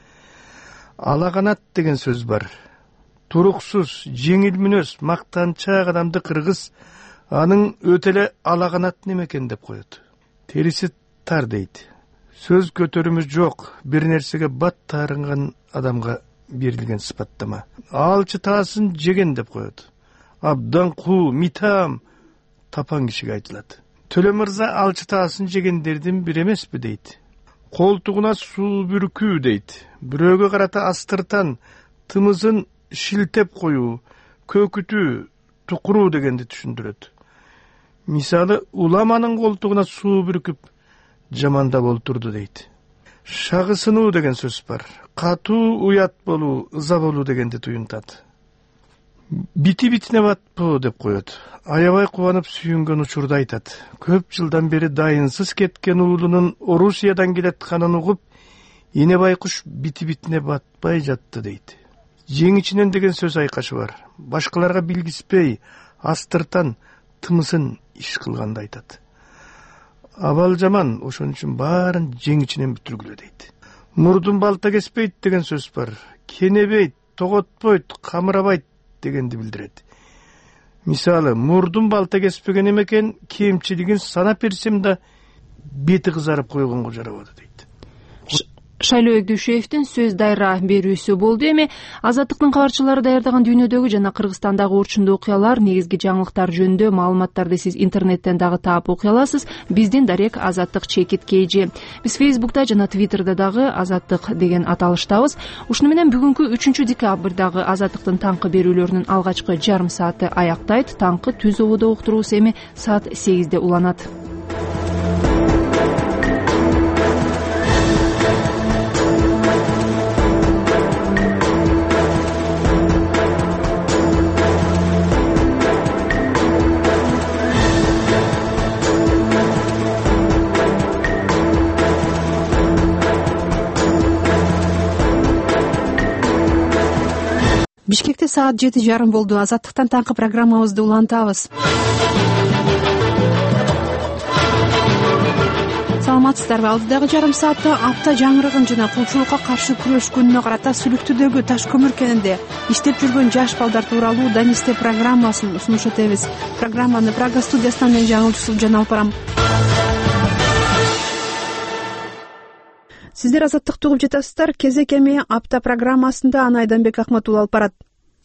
Алаганат деген сөз бар. Туруксуз, жеңил мүнөз, мактанчаак адамды кыргыз анын өтө эле алаганат немекен деп коет. Териси тар дейт. Сөз көтөрүмү жок, бир нерсеге бат таарынган адамга берилген сыпаттама. Алчы таасын жеген деп коет. Абдан куу, митам, тапан кишиге айтылат. Төлө мырза алчы таасын жегендердин бир эмеспи дейт. Колтугуна суу бүркүү дейт. Бирөөгө карата астыртан, тымызын шилтеп коюу, көкүтүү, тукуруу дегенди түшүндүрөт. Мисалы, уламанын колтугуна суу бүркүп жамандап олтурду дейт. Шагысынуу деген сөз бар. Катуу уят болуу, ыза болуу дегенди туюнтат. Бити битине батпоо деп коет. Аябай кубанып сүйүнгөн учурда айтат. Көп жылдан бери дайынсыз кеткен уулунун Орусиядан келатканын угуп, эне байкуш бити битине батпай жатты дейт. Жеңичинен деген сөз айкашы бар. Башкаларга билгиспей, астыртан тымысын иш кылганды айтат. Абал жаман, ошон үчүн баарын жеңичинен бүтүргүлө дейт. Мурдун балта кеспейт деген сөз бар. Кенебейт, тоготпойт, камырабайт дегенди билдирет. Мисалы, мурдун балта кеспеген эмекен, кемчилигин санап берсем да бети кызарып койгонго жарабады дейт. Шайлоо Эгдүүшевдин сөз дайра берүүсү болду. Эми Азаттыктын кабарчылары даярдаган дүйнөдөгү жана Кыргызстандагы орчундуу окуялар, негизги жаңылыктар жөнүндө маалыматтарды сиз интернеттен дагы таап окуй аласыз. Биздин дарек Азаттык чекит кейжи. Биз Фейсбукта жана Твиттерде дагы Азаттык деген аталыштабыз. Ушуну менен бүгүнкү үчүнчү декабрдагы Азаттыктын таңкы берүүлөрүнүн алгачкы жарым сааты аяктайт. Таңкы түз ободо уктуруусу эми саат сегизде уланат. Бишкекте саат жети жарым болду. Азаттыктан таңкы программабызды улантабыз. Саламатсыздарбы? Алдыдагы жарым саатта апта жаңырыгын жана кулчулукка каршы күрөш күнүнө карата Сүлүктүдөгү таш көмүр кенинде иштеп жүргөн жаш балдар тууралуу Данисте программасын сунуш этебиз. Программаны Прага студиясынан мен жаңылчусу Жана Алпарам. Сиздер Азаттыкты угуп жатасыздар. Кезек эми апта программасында Ана Айданбек Акматулла алып барат.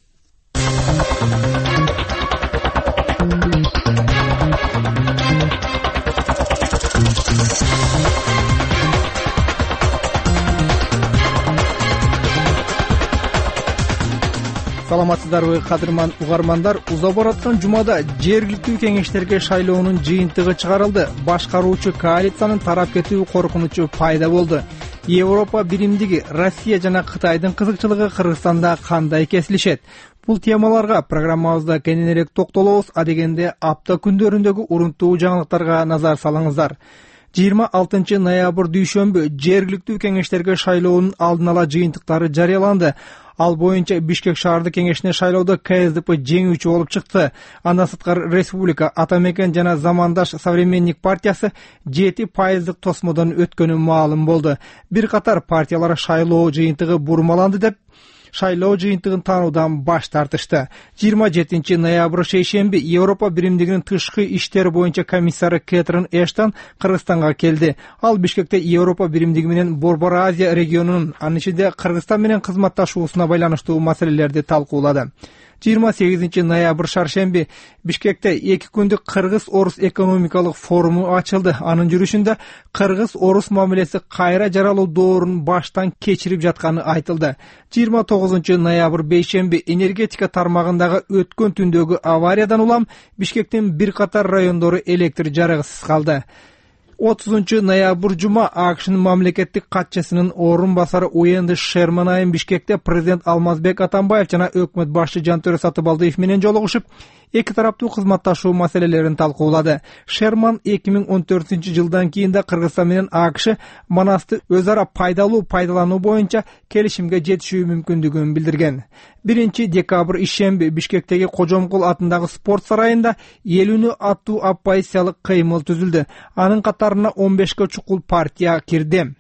Саламатсыздарбы кадырман угармандар? Уза бараткан жумада жергиликтүү кеңештерге шайлоонун жыйынтыгы чыгарылды. Башкаруучу коалициянын тарап кетүү коркунучу пайда болду. Европа биримдиги, Россия жана Кытайдын кызыкчылыгы Кыргызстанда кандай кесилишет? Бул темаларга программабызда кененирээк токтолобуз. Адегенде апта күндөрүндөгү урунттуу жаңылыктарга назар салыңыздар. жыйырма алтынчы ноябрь дүйшөмбү жергиликтүү кеңештерге шайлоонун алдын ала жыйынтыктары жарыяланды. Ал боюнча Бишкек шаардык кеңешине шайлоодо КСДП жеңүүчү болуп чыкты. Андан сырткары Республика, Атамекен жана Замандаш Современник партиясы жети пайыздык тосмодон өткөнү маалым болду. Бир катар партиялар шайлоо жыйынтыгы бурмаланды деп шайлоо жыйынтыгын таануудан баш тартышты. жыйырма жетинчи ноябрь шейшемби Европа биримдигинин тышкы иштер боюнча комиссары Кэтрин Эштон Кыргызстанга келди. Ал Бишкекте Европа биримдиги менен Борбор Азия регионунун, анын ичинде Кыргызстан менен кызматташуусуна байланыштуу маселелерди талкуулады. жыйырма сегизинчи ноябрь шаршемби Бишкекте эки күндүк Кыргыз-Орус экономикалык форуму ачылды. Анын жүрүшүндө Кыргыз-Орус мамилеси кайра жаралуу доорун баштан кечирип жатканы айтылды. жыйырма тогузунчу ноябрь бейшемби энергетика тармагындагы өткөн түндөгү авариядан улам Бишкектин бир катар райондору электр жарыгысыз калды. отузунчу ноябрь жума АКШнын мамлекеттик катчысынын орун басары Уенди Шерман айым Бишкекте президент Алмазбек Атамбаев жана өкмөт башчы Жантөрө Сатыбалдиев менен жолугушуп, эки тараптуу кызматташуу маселелерин талкуулады. Шерман эки миң он төртүнчү жылдан кийин да Кыргызстан менен АКШ манасты өз ара пайдалуу пайдалануу боюнча келишимге жетишүү мүмкүндүгүн билдирген. биринчи декабрь ишемби Бишкектеги Кожомкул атындагы спорт сарайында элүүнү аттуу оппозициялык кыймыл түзүлдү. Анын катарына он бешке чукул партия кирди.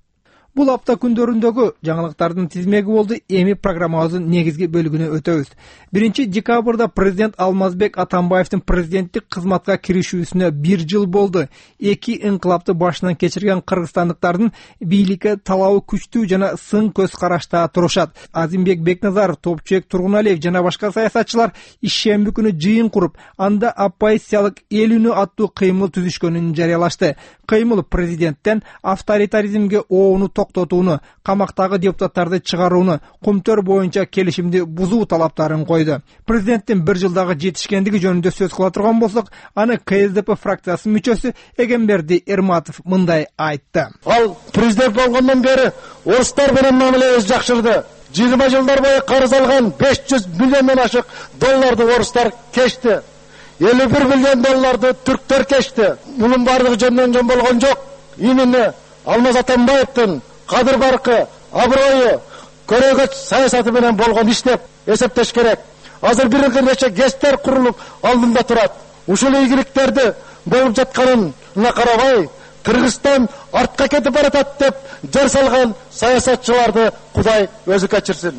Бул апта күндөрүндөгү жаңылыктардын тизмеги болду. Эми программабыздын негизги бөлүгүнө өтөбүз. биринчи декабрда президент Алмазбек Атамбаевдин президенттик кызматка киришүүсүнө бир жыл болду. Эки инкылапты башынан кечирген кыргызстандыктардын бийликке талабы күчтүү жана сын көз карашта турушат. Азимбек Бекназаров, Топчуек Тургуналиев жана башка саясатчылар ишемби күнү жыйын куруп, анда оппозициялык элүүнү аттуу кыймыл түзүшкөнүн жарыялашты. Кыймыл президенттен авторитаризмге оону токтотууну, камактагы депутаттарды чыгарууну, кумтөр боюнча келишимди бузуу талаптарын койду. Президенттин бир жылдагы жетишкендиги жөнүндө сөз кыла турган болсок, аны КСДП фракциясынын мүчөсү Эгемберди Эрматов мындай айтты. Ал президент болгондон бери орустар менен мамилебиз жакшырды. жыйырма жылдар бою карыз алган беш жүз миллиондон ашык долларды орустар кечти. элүү бир миллион долларды түрктөр кечти. Мунун бардыгы жөндөн жөн болгон жок. Именно Алмаз Атамбаевдин кадыр баркы, аброю, көрөгөч саясаты менен болгон иш деп эсептеш керек. Азыр бир нече гестер курулуп алдында турат. Ушул ийгиликтерди болуп жатканына карабай, Кыргызстан артка кетип баратат деп жар салган саясатчыларды Кудай өзү кечирсин.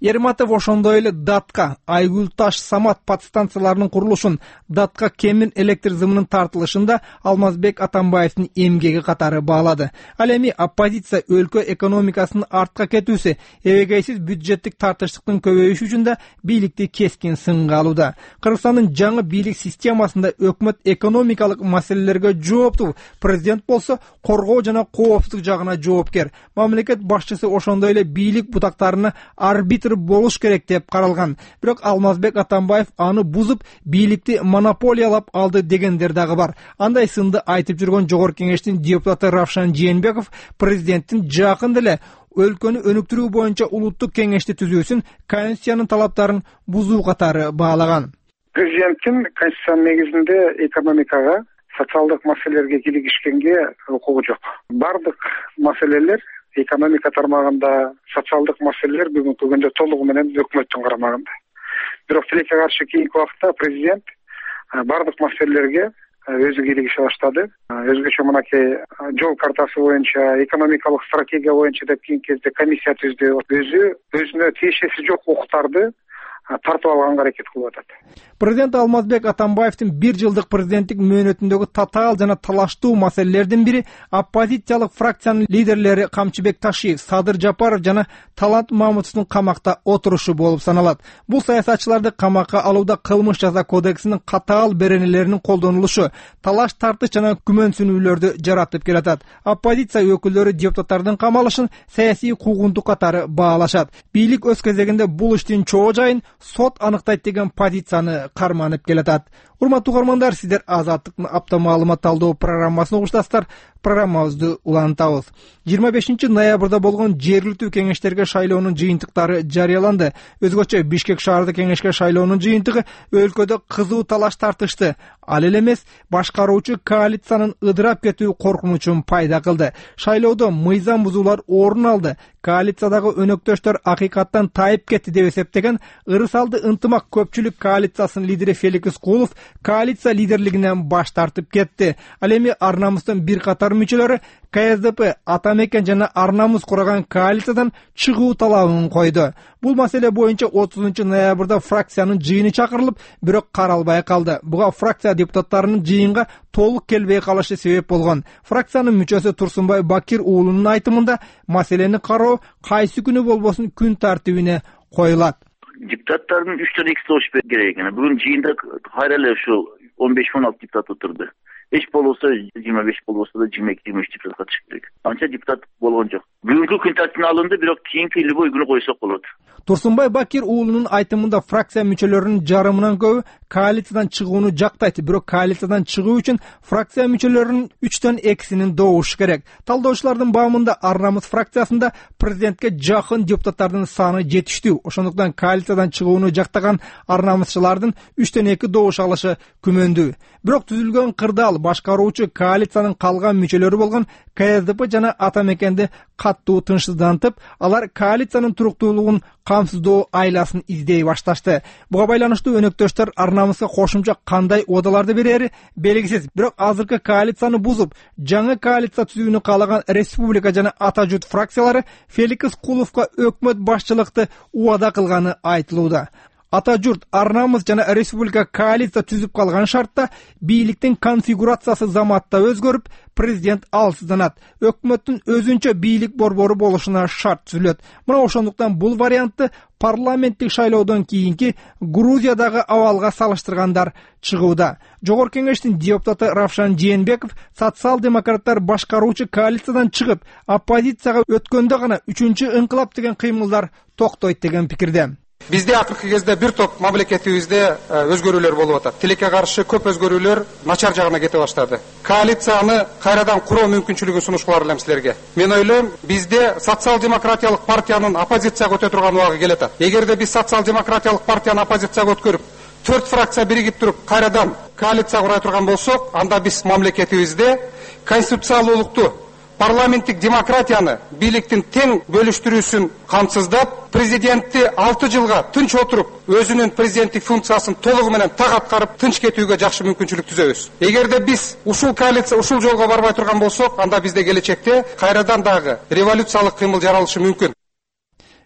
Ерматов ошондой эле Датка, Айгүл Таш, Самат подстанцияларынын курулушун, Датка Кемин электр зымынын тартылышында Алмазбек Атамбаевдин эмгеги катары баалады. Ал эми оппозиция өлкө экономикасынын артка кетүүсү, эбегейсиз бюджеттик тартыштыктын көбөйүшү үчүн да бийликти кескин сынга алууда. Кыргызстандын жаңы бийлик системасында өкмөт экономикалык маселелерге жооптуу, президент болсо коргоо жана коопсуздук жагына жоопкер. Мамлекет башчысы ошондой эле бийлик бутактарына арбитр болуш керек деп каралган. Бирок Алмазбек Атамбаев аны бузуп, бийликти монополиялап алды дегендер дагы бар. Андай сынды айтып жүргөн Жогорку Кеңештин депутаты Равшан Жээнбеков президенттин жакында эле өлкөнү өнүктүрүү боюнча улуттук кеңешти түзүүсүн конституциянын талаптарын бузуу катары баалаган. Президенттин конституциянын негизинде экономикага, социалдык маселелерге киргизишкенге укугу жок. Бардык маселелер экономика тармагында, социалдык маселелер бүгүнкү күндө толугу менен өкмөттүн карамагында. Бирок тилекке каршы кийинки убакытта президент бардык маселелерге өзү киргизе баштады. Өзгөчө мынакей жол картасы боюнча, экономикалык стратегия боюнча деп кийинки кезде комиссия түздү. Өзү өзүнө тиешеси жок укуктарды тартып алганга аракет кылып атат. Президент Алмазбек Атамбаевдин бир жылдык президенттик мөөнөтүндөгү татаал жана талаштуу маселелердин бири оппозициялык фракциянын лидерлери Камчыбек Ташиев, Садыр Жапаров жана Талант Мамутовдун камакта отурушу болуп саналат. Бул саясатчыларды камакка алууда кылмыш жаза кодексинин катаал беренелеринин колдонулушу талаш тартыш жана күмөнсүнүүлөрдү жаратып келатат. Оппозиция өкүлдөрү депутаттардын камалышын саясий куугунтук катары баалашат. Бийлик өз кезегинде бул иштин чоо жайын сот аныктайт деген позицияны карманып келатат. Урматтуу угармандар, сиздер Азаттыктын апта маалымат талдоо программасын угуштасыздар. Программабызды улантабыз. жыйырма бешинчи ноябрда болгон жергиликтүү кеңештерге шайлоонун жыйынтыктары жарыяланды. Өзгөчө Бишкек шаардык кеңешке шайлоонун жыйынтыгы өлкөдө кызуу талаш тартышты. Ал эле эмес, башкаруучу коалициянын ыдырап кетүү коркунучун пайда кылды. Шайлоодо мыйзам бузуулар орун алды. Коалициядагы өнөктөштөр акыйкаттан тайып кетти деп эсептеген ырысалды ынтымак көпчүлүк коалициясынын лидери Феликс Кулов коалиция лидерлигинен баш тартып кетти. Ал эми Ар намустун бир катар мүчөлөрү Ка С Д П, Атамекен жана Ар намус кураган коалициядан чыгуу талабын койду. Бул маселе боюнча отузунчу ноябрда фракциянын жыйыны чакырылып, бирок каралбай калды. Буга фракция депутаттарынын жыйынга толук келбей калышы себеп болгон. Фракциянын мүчөсү Турсунбай Бакир уулунун айтымында маселени кароо кайсы күнү болбосун күн тартибине коюлат. Депутаттардын үчтөн экиси болуш керек экен. Бүгүн жыйында кайра эле ушул он беш он алты депутат отурду. Эч болбосо жыйырма беш болбосо да жыйырма эки жыйырма үч депутат катышыш керек. Анча депутат болгон жок. Бүгүнкү күн тартибине алынды, бирок кийинки любой күнү койсок болот. Турсунбай Бакир уулунун айтымында фракция мүчөлөрүнүн жарымынан көбү коалициядан чыгууну жактайт, бирок коалициядан чыгуу үчүн фракция мүчөлөрүнүн үчтөн экисинин добушу керек. Талдоочулардын баамында Ар намус фракциясында президентке жакын депутаттардын саны жетиштүү. Ошондуктан коалициядан чыгууну жактаган Ар намусчулардын үчтөн эки добуш алышы күмөндүү. Бирок түзүлгөн кырдаал башкаруучу коалициянын калган мүчөлөрү болгон Ка С Д П жана Атамекенди каттуу тынчсыздантып, алар коалициянын туруктуулугун камсыздоо айласын издей башташты. Буга байланыштуу өнөктөштөр Ар намуска кошумча кандай одаларды берери белгисиз. Бирок азыркы коалицияны бузуп, жаңы коалиция түзүүнү каалаган Республика жана Ата журт фракциялары Феликс Куловго өкмөт башчылыкты убада кылганы айтылууда. Ата журт, Ар намус жана Республика коалиция түзүп калган шартта бийликтин конфигурациясы заматта өзгөрүп, президент алсызданат. Өкмөттүн өзүнчө бийлик борбору болушуна шарт түзүлөт. Мына ошондуктан бул вариантты парламенттик шайлоодон кийинки Грузиядагы абалга салыштыргандар чыгууда. Жогорку Кеңештин депутаты Равшан Жээнбеков социал-демократтар башкаруучу коалициядан чыгып, оппозицияга өткөндө гана үчүнчү ыңкылап деген кыймылдар токтойт деген пикирде. Бизде акыркы кезде бир топ мамлекетибизде өзгөрүүлөр болуп атат. Тилекке каршы көп өзгөрүүлөр начар жагына кете баштады. Коалицияны кайрадан куруу мүмкүнчүлүгүн сунушкулар элем силерге. Мен ойлойм, бизде социал-демократиялык партиянын оппозицияга өтө турган убагы келет. Эгерде биз социал-демократиялык партияны оппозицияга өткөрүп, төрт фракция биригип туруп кайрадан коалиция курай турган болсок, анда биз мамлекетибизде конституциялуулукту, парламенттик демократияны, бийликтин тең бөлүштүрүүсүн камсыздап, президентти алты жылга тынч отуруп, өзүнүн президенттик функциясын толугу менен так аткарып, тынч кетүүгө жакшы мүмкүнчүлүк түзөбүз. Эгерде биз ушул коалиция, ушул жолго барбай турган болсок, анда бизде келечекте кайрадан дагы революциялык кыймыл жаралышы мүмкүн.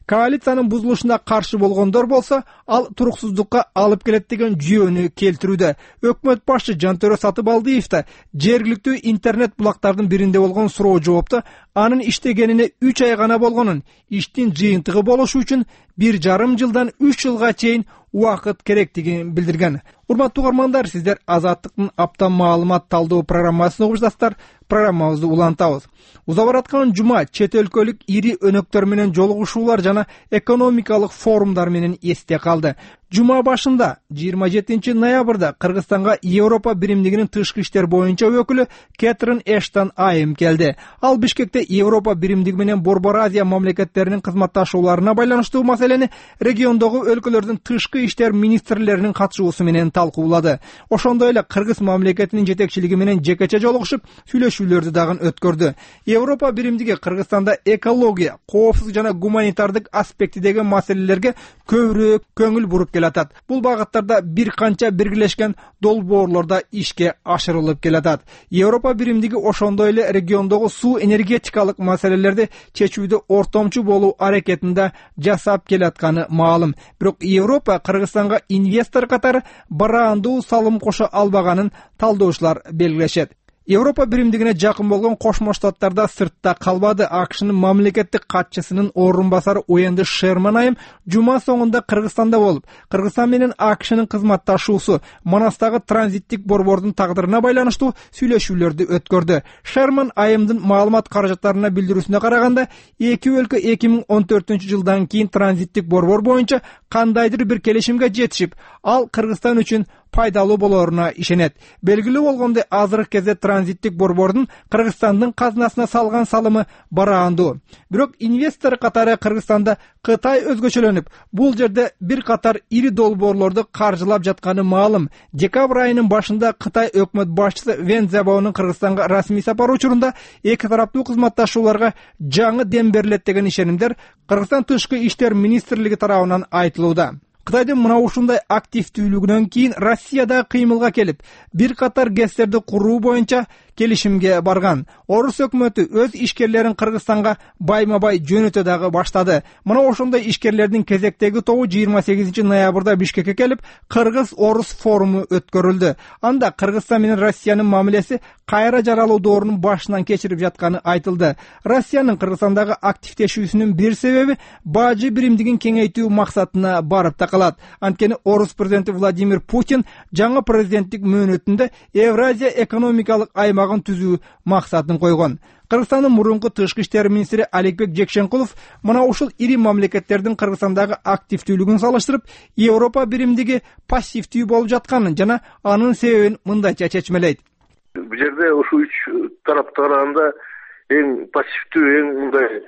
коалициянын бузулушуна каршы болгондор болсо ал туруксуздукка алып келет деген жүйөнү келтирүүдө. Өкмөт башчы Жантөрө Сатыбалдиев да жергиликтүү интернет булактардын биринде болгон суроо жоопто анын иштегенине үч ай гана болгонун, иштин жыйынтыгы болушу үчүн бир жарым жылдан үч жылга чейин убакыт керектигин билдирген. Урматтуу угармандар, сиздер Азаттыктын апта маалымат талдоо программасын угуп жатасыздар. Программабызды улантабыз. Уза бараткан жума чет өлкөлүк ири өнөктөр менен жолугушуулар жана экономикалык форумдар менен эсте калды. Жума башында жыйырма жетинчи ноябрда Кыргызстанга Европа биримдигинин тышкы иштер боюнча өкүлү Кэтрин Эштон айым келди. Ал Бишкекте Европа биримдиги менен Борбор Азия мамлекеттеринин кызматташууларына байланыштуу маселени региондогу өлкөлөрдүн тышкы иштер министрлеринин катышуусу менен талкуулады. Ошондой эле Кыргыз мамлекетинин жетекчилиги менен жекече жолугушуп сүйлөшүүлөрдү дагы өткөрдү. Европа биримдиги Кыргызстанда экология, коопсуздук жана гуманитардык аспектидеги маселелерге көбүрөөк көңүл буруп келатат. Бул багыттарда бир канча биргелешкен долбоорлорда ишке ашырылып келатат. Европа биримдиги ошондой эле региондогу суу энергетикалык маселелерди чечүүдө ортомчу болуу аракетинде жасап келатканы маалым. Бирок Европа Кыргызстанга инвестор катары бараандуу салым кошо албаганын талдоочулар белгилешет. Европа биримдигине жакын болгон Кошмо Штаттарда сыртта калбады. АКШнын мамлекеттик катчысынын орун басары Уэнди Шерман айым жума соңунда Кыргызстанда болуп, Кыргызстан менен АКШнын кызматташуусу Манастагы транзиттик борбордун тагдырына байланыштуу сүйлөшүүлөрдү өткөрдү. Шерман айымдын маалымат каражаттарына билдирүүсүнө караганда, эки өлкө эки миң он төртүнчү жылдан кийин транзиттик борбор боюнча кандайдыр бир келишимге жетишип, ал Кыргызстан үчүн пайдалуу болоруна ишенет. Белгилүү болгондой, азыркы кезде транзиттик борбордун Кыргызстандын казынасына салган салымы бараандуу. Бирок инвестор катары Кыргызстанда Кытай өзгөчөлөнүп, бул жерде бир катар ири долбоорлорду каржылап жатканы маалым. Декабрь айынын башында Кытай өкмөт башчысы Вен Цзябаонун Кыргызстанга расмий сапары учурунда эки тараптуу кызматташууларга жаңы дем берилет деген ишенимдер Кыргызстан тышкы иштер министрлиги тарабынан айтылууда. Кытайдын мына ушундай активдүүлүгүнөн кийин Россия да кыймылга келип, бир катар гэстерди куруу боюнча келишимге барган. Орус өкмөтү өз ишкерлерин Кыргызстанга байма-бай жөнөтө дагы баштады. Мына ошондой ишкерлердин кезектеги тобу жыйырма сегизинчи ноябрда Бишкекке келип, Кыргыз-Орус форуму өткөрүлдү. Анда Кыргызстан менен Россиянын мамилеси кайра жаралуу доорунун башынан кечирип жатканы айтылды. Россиянын Кыргызстандагы активдешүүсүнүн бир себеби бажы биримдигин кеңейтүү максатына барып такалат. Анткени Орус президенти Владимир Путин жаңы президенттик мөөнөтүндө Евразия экономикалык аймагын түзүү максатын койгон. Кыргызстандын мурунку тышкы иштер министри Аликбек Жекшенкулов мына ушул ири мамлекеттердин Кыргызстандагы активдүүлүгүн салыштырып, Европа биримдиги пассивдүү болуп жатканын жана анын себебин мындайча чечмелейт. Бул жерде ушул үч тарапты караганда эң пассивдүү, эң мындай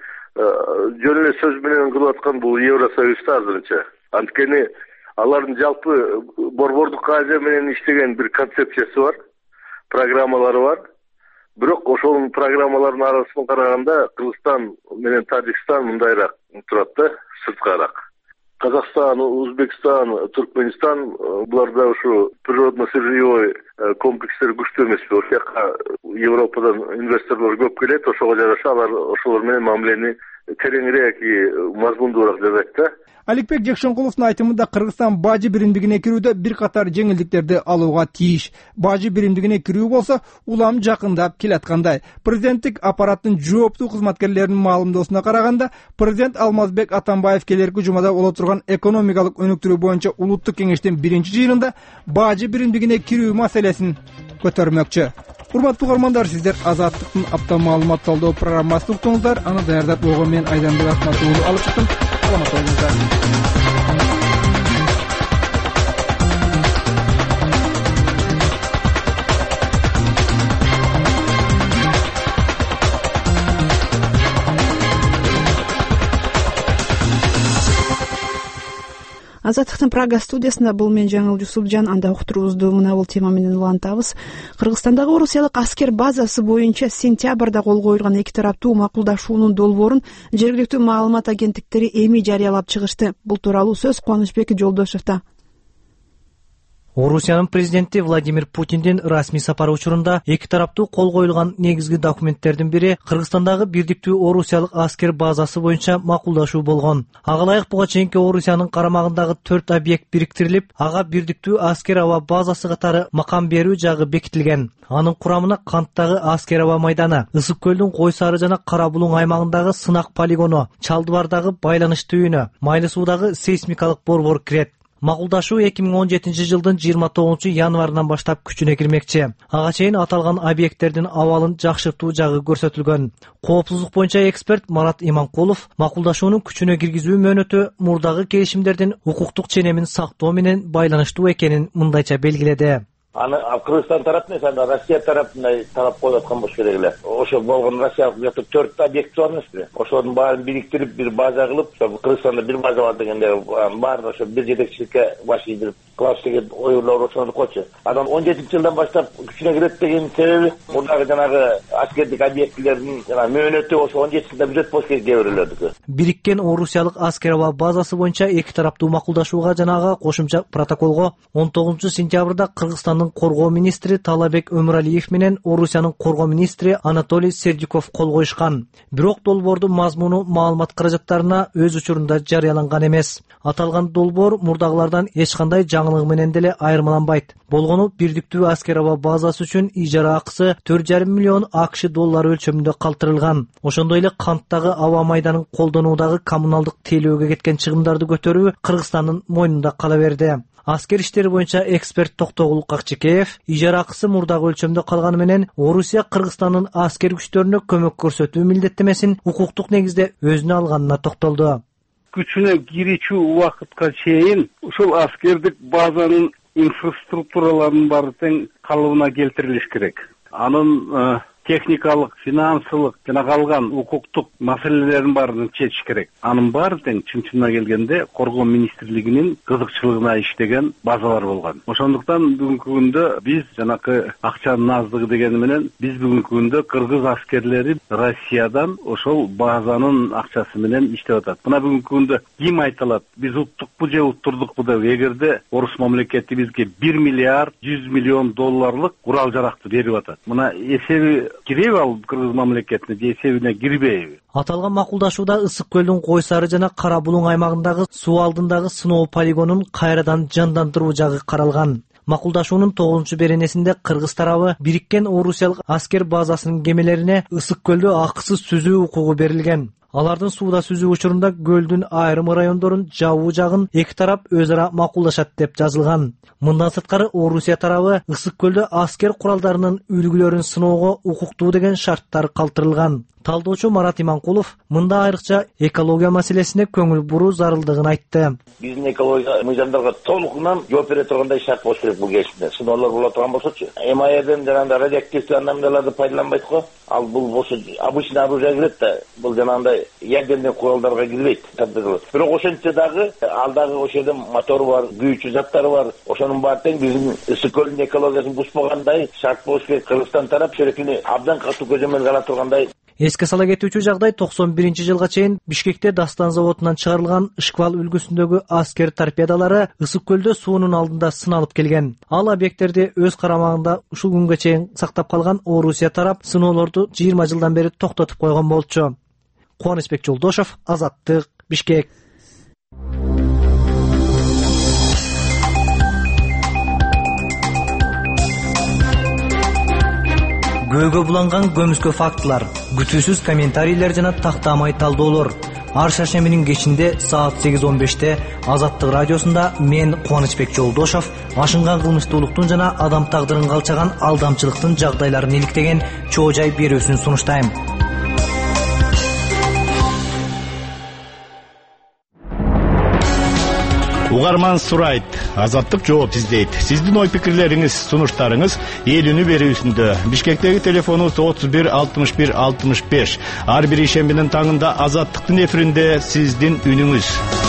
жөн эле сөз менен кылып аткан бул Евросоюзда азырынча. Анткени алардын жалпы борбордук Азия менен иштеген бир концепциясы бар, программалары бар. Бирок ошол программалардын арасын караганда Кыргызстан менен Тажикстан мындайраак турат да, сырткараак. Казакстан, Узбекстан, Туркменистан буларда ушу природно-сырьевой комплекстер күчтүү эмеспи. Ошол жака Европадан инвесторлор көп келет, ошого жараша алар ошолор менен мамилени тереңирээк, мазмундуураак жасайт да. Аликбек Жекшенкуловдун айтымында Кыргызстан бажы биримдигине кирүүдө бир катар жеңилдиктерди алууга тийиш. Бажы биримдигине кирүү болсо улам жакындап келаткандай. Президенттик аппараттын жооптуу кызматкерлеринин маалымдоосуна караганда, президент Алмазбек Атамбаев келерки жумада боло турган экономикалык өнүктүрүү боюнча улуттук кеңештин биринчи жыйынында бажы биримдигине кирүү маселесин көтөрмөкчү. Урматтуу угармандар, сиздер Азаттыктын апта маалымат талдоо программасын уктуңуздар. Аны даярдап болгон мен Айданбек Асматуллу алып чыктым. Саламат болуңуздар. Азаттыктын Прага студиясында бул мен Жаңыл Жусупжан. Анда уктуруубузду мына бул тема менен улантабыз. Кыргызстандагы орусиялык аскер базасы боюнча сентябрда кол коюлган эки тараптуу макулдашуунун долбоорун жергиликтүү маалымат агенттиктери эми жарыялап чыгышты. Бул тууралуу сөз Кубанычбек Жолдошевдо. Орусиянын президенти Владимир Путиндин расмий сапары учурунда эки тараптуу кол коюлган негизги документтердин бири Кыргызстандагы бирдиктүү орусиялык аскер базасы боюнча макулдашуу болгон. Ага ылайык буга чейинки Орусиянын карамагындагы төрт объект бириктирилип, ага бирдиктүү аскер аба базасы катары макам берүү жагы бекитилген. Анын курамына Канттагы аскер аба майданы, Ысык көлдүн Кой Сары жана Кара Булуң аймагындагы сынак полигону, Чалдыбардагы байланыш түйүнү, Майлы суудагы сейсмикалык борбор кирет. Макулдашуу эки миң он жетинчи жылдын жыйырма тогузунчу январынан баштап күчүнө кирмекчи. Ага чейин аталган объекттердин абалын жакшыртуу жагы көрсөтүлгөн. Коопсуздук боюнча эксперт Марат Иманкулов макулдашуунун күчүнө киргизүү мөөнөтү мурдагы келишимдердин укуктук ченемин сактоо менен байланыштуу экенин мындайча белгиледи. Аны Кыргызстан тарапынан, анда Россия тарапынан тарап коюп аткан болуш керек эле. Ошо болгон Россиялык бияка төрт объект бар эмеспи? Ошонун баарын бириктирип, бир база кылып, Кыргызстанда бир база бар дегенде баарын ошо бир жетекчиликке башыйдырып класс деген оюлар ошону койчу. Анан он жетинчи жылдан баштап күчүнө кирет деген себеби мурдагы жанагы аскердик объектилердин жана мөөнөтү ошо он жетинчи жылда бүзөт болуш керек кээ бирлердики. Бириккен орусиялык аскер аба базасы боюнча эки тараптуу макулдашууга жана ага кошумча протоколго он тогузунчу сентябрда Кыргызстандын коргоо министри Талабек Өмүралиев менен Орусиянын коргоо министри Анатолий Сердюков кол коюшкан. Бирок долбоордун мазмуну маалымат каражаттарына өз учурунда жарыяланган эмес. Аталган долбоор мурдагылардан эч кандай жаңылык менен деле айырмаланбайт. Болгону бирдиктүү аскер аба базасы үчүн ижара акысы төрт жарым миллион АКШ доллары өлчөмүндө калтырылган. Ошондой эле Канттагы аба майданын колдонуудагы коммуналдык тейлөөгө кеткен чыгымдарды көтөрүү Кыргызстандын мойнунда кала берди. Аскер иштери боюнча эксперт Токтогул Какчекеев ижара акысы мурдагы өлчөмдө калганы менен Орусия Кыргызстандын аскер күчтөрүнө көмөк көрсөтүү милдеттемесин укуктук негизде өзүнө алганына токтолду. Күчүнө кирүүчү убакытка чейин ушул аскердик базанын инфраструктураларынын баары тең калыбына келтирилиш керек. Анын техникалык, финансылык жана калган укуктук маселелерин баарын чечиш керек. Анын баары тең чын-чынына келгенде коргоо министрлигинин кызыкчылыгына иштеген базалар болгон. Ошондуктан бүгүнкү күндө биз жанакы акчанын аздыгы дегени менен биз бүгүнкү күндө кыргыз аскерлери Россиядан ошол базанын акчасы менен иштеп атат. Мына бүгүнкү күндө ким айталат? Биз уттукпу же уттурдукпу деп эгерде Орус мамлекети бизге бир миллиард жүз миллион долларлык курал жаракты берип атат. Мына эсеби киреби ал кыргыз мамлекетине же эсебине кирбейби? Аталган макулдашууда Ысык көлдүн Кой Сары жана Кара Булуң аймагындагы суу алдындагы сыноо полигонун кайрадан жандандыруу жагы каралган. Макулдашуунун тогузунчу беренесинде Кыргыз тарабы бириккен орусиялык аскер базасынын кемелерине Ысык көлдө акысыз сүзүү укугу берилген. Алардын сууда сүзүү учурунда көлдүн айрым райондорун жабуу жагын эки тарап өз ара макулдашат деп жазылган. Мындан сырткары Орусия тарабы Ысык көлдө аскер куралдарынын үлгүлөрүн сыноого укуктуу деген шарттар калтырылган. Талдоочу Марат Иманкулов мында айрыкча экология маселесине көңүл буруу зарылдыгын айтты. Биздин экология мыйзамдарга толукунан жооп бере тургандай шарт болуш керек бул келишимде. Сыноолор боло турган болсочу. эм а эден жанагындай радиоактивдүү аномалияларды пайдаланбайт го. Ал бул болсо обычный оружие кирет да, бул жанагындай ядерный куралдарга кирбейт. Бирок ошентсе дагы ал дагы ошол жерде мотор бар, күйүүчү заттары бар. Ошонун баары тең биздин Ысык көлдүн экологиясын бузбагандай шарт болуш керек. Кыргызстан тарап шерекини абдан катуу көзөмөл ала тургандай. Эске сала кетүүчү жагдай токсон биринчи жылга чейин Бишкекте Дастан заводунан чыгарылган Ишквал үлгүсүндөгү аскер торпедалары Ысык көлдө суунун алдында сыналып келген. Ал объекттерди өз карамагында ушул күнгө чейин сактап калган Орусия тарап сыноолорду жыйырма жылдан бери токтотуп койгон болчу. Кубанычбек Жолдошов, Азаттык, Бишкек. Көөгө буланган көмүскө фактылар, күтүүсүз комментарийлер жана тактамай талдоолор. Ар шаршембинин кечинде саат сегиз он беште Азаттык радиосунда мен Кубанычбек Жолдошов ашынган кылмыштуулуктун жана адам тагдырын калчаган алдамчылыктын жагдайларын иликтеген чоо жай берүүсүн сунуштайм. Угарман сурайт, Азаттык жооп издейт. Сиздин ой пикирлериңиз, сунуштарыңыз эл үнү берүүсүндө. Бишкектеги телефонубуз отуз бир алтымыш бир алтымыш беш. Ар бир ишембинин таңында Азаттыктын эфиринде сиздин үнүңүз.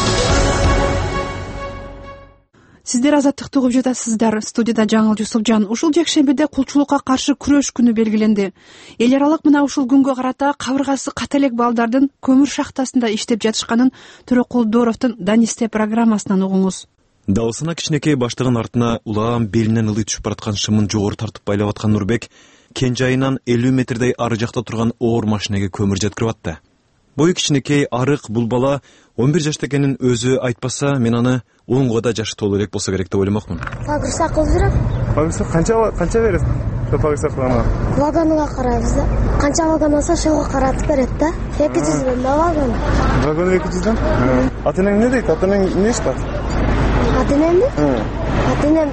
Сиздер Азаттыкты угуп жатасыздар. Студияда Жаңыл Жусупжан. Ушул жекшембиде кулчулукка каршы күрөш күнү белгиленди. Эл аралык мына ушул күнгө карата кабыргасы ката элек балдардын көмүр шахтасында иштеп жатышканын Төрөкул Дооровдун Данисте программасынан угуңуз. Даусына кичинекей баштаган артына улаан белинен ылый түшүп бараткан шымын жогору тартып байлап аткан Нурбек кен жайынан элүү метрдей ары жакта турган оор машинеге көмүр жеткирип атты. Бою кичинекей арык бул бала он бир жашта экенин өзү айтпаса, мен аны онго да жашы толуу элек болсо керек деп ойломокмун. Пагырсак кылдырып. Пагырсак канча канча бересиң? Ошо пагырсакка вагонга карайбыз да. Канча вагон алса ошого каратып берет да. эки жүздөн да вагон. Вагон эки жүздөн? Ата-энең эмне дейт? Ата-энең эмне иш кылат? Ата-энемби? Ата-энем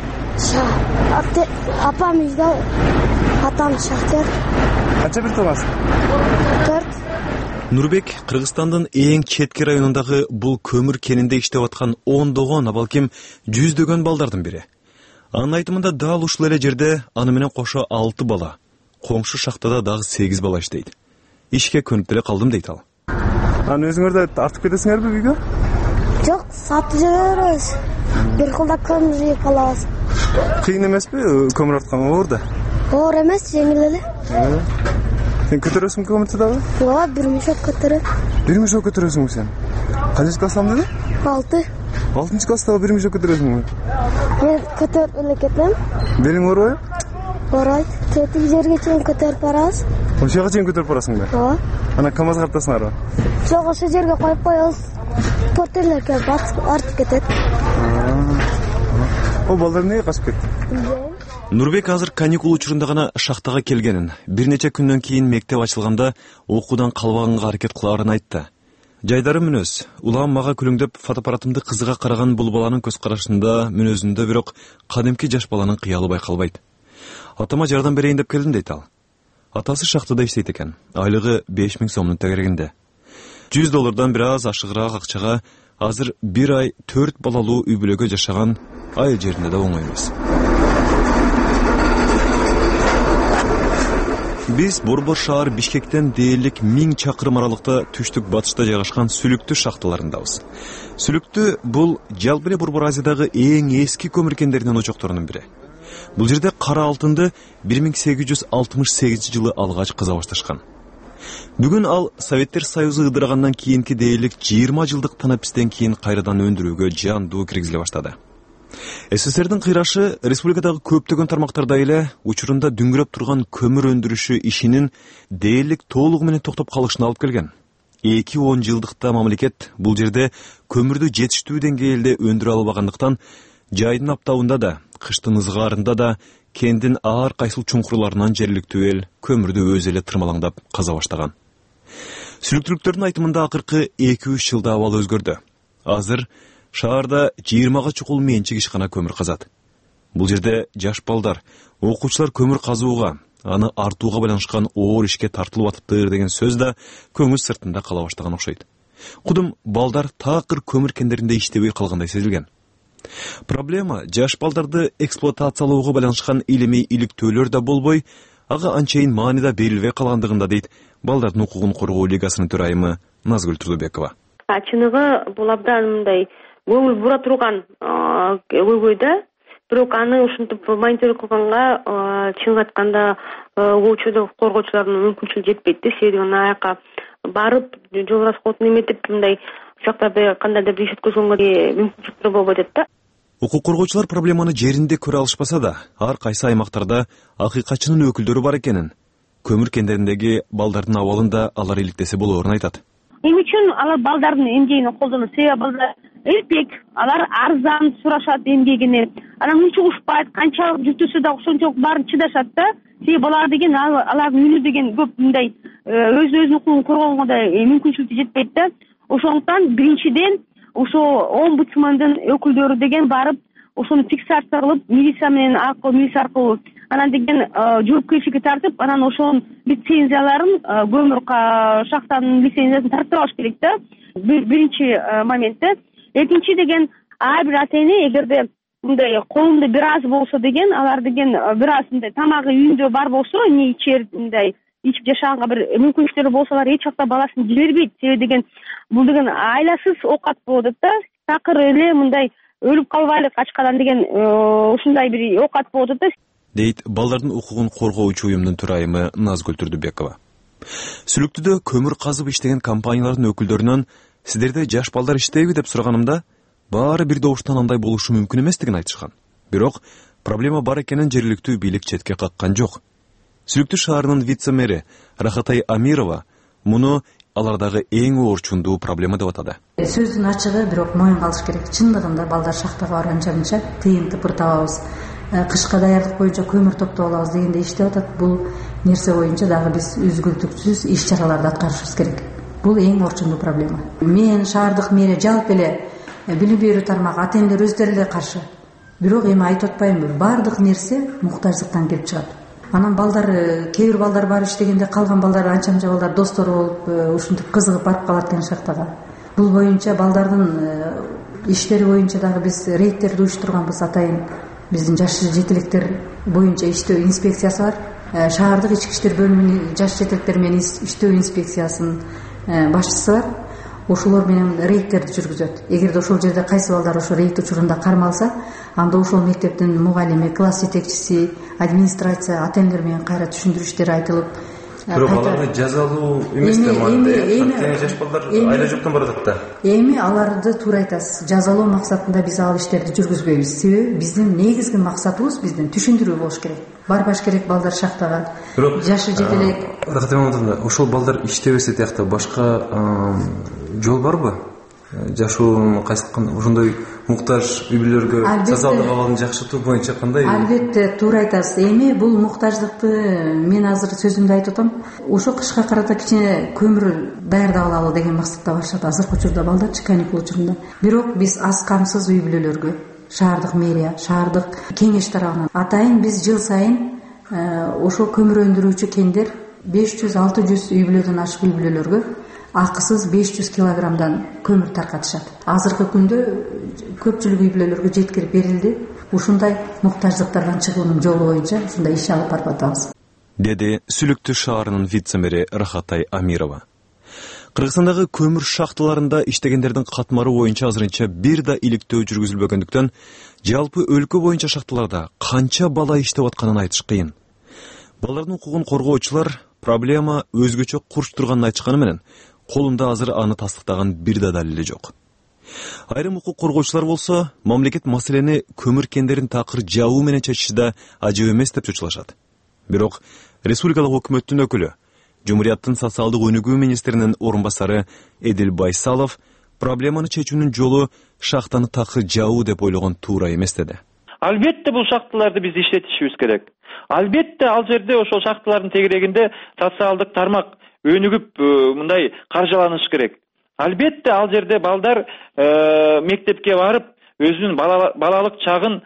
апам үйдө, атам шахтер. Канча бир тонасың? төрт. Нурбек Кыргызстандын эң четки районундагы бул көмүр кенинде иштеп аткан ондогон, а балким жүздөгөн балдардын бири. Анын айтымында дал ушул эле жерде аны менен кошо алты бала, коңшу шахтада дагы сегиз бала иштейт. Ишке көнүп деле калдым дейт ал. Аны өзүңөр да артып кетесиңерби үйгө? Жок, сатып жиберебиз. Бир кылда көмүр жыйып алабыз. Кыйын эмеспи көмүр арткан? Оор да? Оор эмес, жеңил эле. Сен көтөрөсүң көмүрдү дагы? Ооба, бир мешок көтөрөм. Бир мешок көтөрөсүңбү сен? Канча класстан деди? алты. алтынчы класста бир мешок көтөрөсүңбү? Мен көтөрүп эле кетем. Белиң оорубайбы? Оорайт. Тетиги жерге чейин көтөрүп барабыз. Ошол жерге чейин көтөрүп барасыңбы? Ооба. Анан КамАЗга артасыңарбы? Жок, ошол жерге коюп коебуз. Портерлер келип артып кетет. О балдар эмнеге качып кетти? Нурбек азыр каникул учурунда гана шахтага келгенин, бир нече күндөн кийин мектеп ачылганда окуудан калбаганга аракет кылаарын айтты. Жайдары мүнөз. Улам мага күлүңдөп фотоаппаратымды кызыга караган бул баланын көз карашында, мүнөзүндө бирок кадимки жаш баланын кыялы байкалбайт. Атама жардам берейин деп келдим дейт ал. Атасы шахтада иштейт экен. Айлыгы беш миң сомдун тегерегинде. жүз доллардан бир аз ашыгыраак акчага азыр бир ай төрт балалуу үй бүлөгө жашаган айыл жеринде да оңой эмес. Биз Борбор шаар Бишкектен дээрлик миң чакырым аралыкта түштүк батышта жайгашкан Сүлүктү шахталарындабыз. Сүлүктү бул жалпы эле Борбор Азиядагы эң эски көмүр кендеринин очокторунун бири. Бул жерде кара алтынды бир миң сегиз жүз алтымыш сегизинчи жылы алгач каза башташкан. Бүгүн ал Советтер Союзу ыдырагандан кийинки дээрлик жыйырма жылдык танапистен кийин кайрадан өндүрүүгө жандуу киргизиле баштады. СССРдин кыйрашы республикадагы көптөгөн тармактарда эле учурунда дүңгүрөп турган көмүр өндүрүшү ишинин дээрлик толугу менен токтоп калышына алып келген. эки он жылдыкта мамлекет бул жерде көмүрдү жетиштүү деңгээлде өндүрө албагандыктан жайдын аптабында да, кыштын ызгаарында да кендин ар кайсыл чуңкурларынан жергиликтүү эл көмүрдү өзү эле тырмалаңдап каза баштаган. Сүлүктүүлүктөрдүн айтымында акыркы эки үч жылда абал өзгөрдү. Азыр шаарда жыйырмага чукул менчик ишкана көмүр казат. Бул жерде жаш балдар, окуучулар көмүр казууга, аны артууга байланышкан оор ишке тартылып атыптыр деген сөз да көңүл сыртында кала баштаган окшойт. Кудум балдар такыр көмүр кендеринде иштебей калгандай сезилген. Проблема жаш балдарды эксплуатациялоого байланышкан илимий иликтөөлөр да болбой, ага анчейин маанида берилбей калгандыгында дейт Балдардын укугун коргоо лигасынын төрайымы Назгүл Турдубекова. Чыныгы бул абдан мындай көңүл бура турган көйгөй да. Бирок аны ушинтип мониторинг кылганга чын айтканда окуучу коргоочулардын мүмкүнчүлүгү жетпейт да. Себеби ана жака барып жол расходун эметип мындай жактарды кандайдыр бир иш өткөзгөнгө мүмкүнчүлүктөр болбойт да. Укук коргоочулар проблеманы жеринде көрө алышпаса да, ар кайсы аймактарда акыйкатчынын өкүлдөрү бар экенин, көмүр кендериндеги балдардын абалын да алар иликтесе болоорун айтат. Эмне үчүн алар балдардын эмгегин колдонот? Себеби балдар эркек, алар арзан сурашат эмгегини. Анан мынча ушпайт, канчалык жүктөсө да ошончолук баарын чыдашат да. Себеби балар деген алардын үнү деген көп мындай өз өзүнүн укугун коргогонго да мүмкүнчүлүгү жетпейт да. Ошондуктан биринчиден ошо омбудсмандын өкүлдөрү деген барып ошону фиксация кылып, милиция менен аркылуу, милиция аркылуу анан деген жоопкерчиликке тартып, анан ошонун лицензияларын, көмүр шахтанын лицензиясын тартып алыш керек да. Биринчи моментте. Экинчи деген ар бир ата эне эгерде мындай колунда бир аз болсо деген, алар деген бир аз мындай тамагы үйүндө бар болсо, эмне ичер мындай ичип жашаганга бир мүмкүнчүлүктөрү болсо, алар эч жакта баласын жибербейт. Себеби деген бул деген айласыз оокат болот да. Такыр эле мындай өлүп калбайлык ачкадан деген ушундай бир оокат болот да. Дейт балдардын укугун коргоочу уюмдун төрайымы Назгүл Турдубекова. Сүлүктүдө көмүр казып иштеген компаниялардын өкүлдөрүнөн сиздерде жаш балдар иштейби деп сураганымда, баары бир добуштан андай болушу мүмкүн эместигин айтышкан. Бирок проблема бар экенин жергиликтүү бийлик четке каккан жок. Сүлүктүү шаарынын вице-мэри Рахатай Амирова муну алардагы эң оорчундуу проблема деп атады. Сөздүн ачыгы, бирок моюнга алыш керек. Чындыгында балдар шахтага барганча тыйын тыпыр табабыз. Кышка даярдык боюнча көмүр топтоп алабыз дегенде иштеп атат. Бул нерсе боюнча дагы биз үзгүлтүксүз иш чараларды аткарышыбыз керек. Бул эң орчундуу проблема. Мен шаардык мэрия жалпы эле билим берүү тармагы ата энелер өздөрү эле каршы. Бирок эми айтып атпаймынбы, баардык нерсе муктаждыктан келип чыгат. Анан балдар, кээ бир балдар барып иштегенде калган балдар анча мынча балдар достору болуп, ушинтип кызыгып барып калат экен шахтага. Бул боюнча балдардын иштери боюнча дагы биз рейдтерди уюштурганбыз. Атайын биздин жаш жетелектер боюнча иштөө инспекциясы бар. Шаардык ички иштер бөлүмүнүн жаш жетелектер менен иштөө инспекциясынын башчысы бар. Ошолор менен рейдтерди жүргүзөт. Эгерде ошол жерде кайсы балдар ошо рейд учурунда кармалса, анда ошол мектептин мугалими, класс жетекчиси, администрация ата энелер менен кайра түшүндүрүү иштери айтылып, бирок аларды жазалуу эмес да, мындай жаш балдар айла жоктон баратат да. Эми аларды туура айтасыз. Жазалоо максатында биз ал иштерди жүргүзбөйбүз. Себеби биздин негизги максатыбыз биздин түшүндүрүү болуш керек. Барбаш керек балдар шахтага. Бирок жашы жетелек. Рахатымовна, ошол балдар иштебесе тиякта башка жол барбы? Жашоо кайсыкан ошондой муктаж үй бүлөлөргө социалдык абалын жакшыртуу боюнча кандай? Албетте, туура айтасыз. Эми бул муктаждыкты мен азыр сөзүмдө айтып атам. Ошо кышка карата кичине көмүр даярдап алалы деген максатта барышат азыркы учурда балдарчы, каникул учурунда. Бирок биз аз камсыз үй бүлөлөргө, шаардык мэрия, шаардык кеңеш тарабынан атайын биз жыл сайын ошо көмүр өндүрүүчү кендер беш жүз алты жүз үй бүлөдөн ашык үй бүлөлөргө акысыз беш жүз килограммдан көмүр таркатышат. Азыркы күндө көпчүлүк үй бүлөлөргө жеткирип берилди. Ушундай муктаждыктардан чыгуунун жолу боюнча ушундай иш алып барып атабыз, деди Сүлүктүү шаарынын вице-мэри Рахатай Амирова. Кыргызстандагы көмүр шахталарында иштегендердин катмары боюнча азырынча бир да иликтөө жүргүзүлбөгөндүктөн жалпы өлкө боюнча шахталарда канча бала иштеп атканын айтыш кыйын. Балдардын укугун коргоочулар проблема өзгөчө курч турганын айтышканы менен колунда азыр аны тастыктаган бир да далили жок. Айрым укук коргоочулар болсо мамлекет маселени көмүр кендерин такыр жабуу менен чечиши ажып эмес деп чочулашат. Бирок республикалык өкмөттүн өкүлү, Жумурияттын социалдык өнүгүү министринин орун басары Эдил Байсалов проблеманы чечүүнүн жолу шахтаны такыр жабуу деп ойлогон туура эмес деди. Албетте бул шахталарды биз иштетишибиз керек. Албетте ал жерде ошол шахталардын тегерегинде социалдык тармак өнүгүп мындай каржыланыш керек. Албетте ал жерде балдар мектепке барып өзүнүн балалык чагын,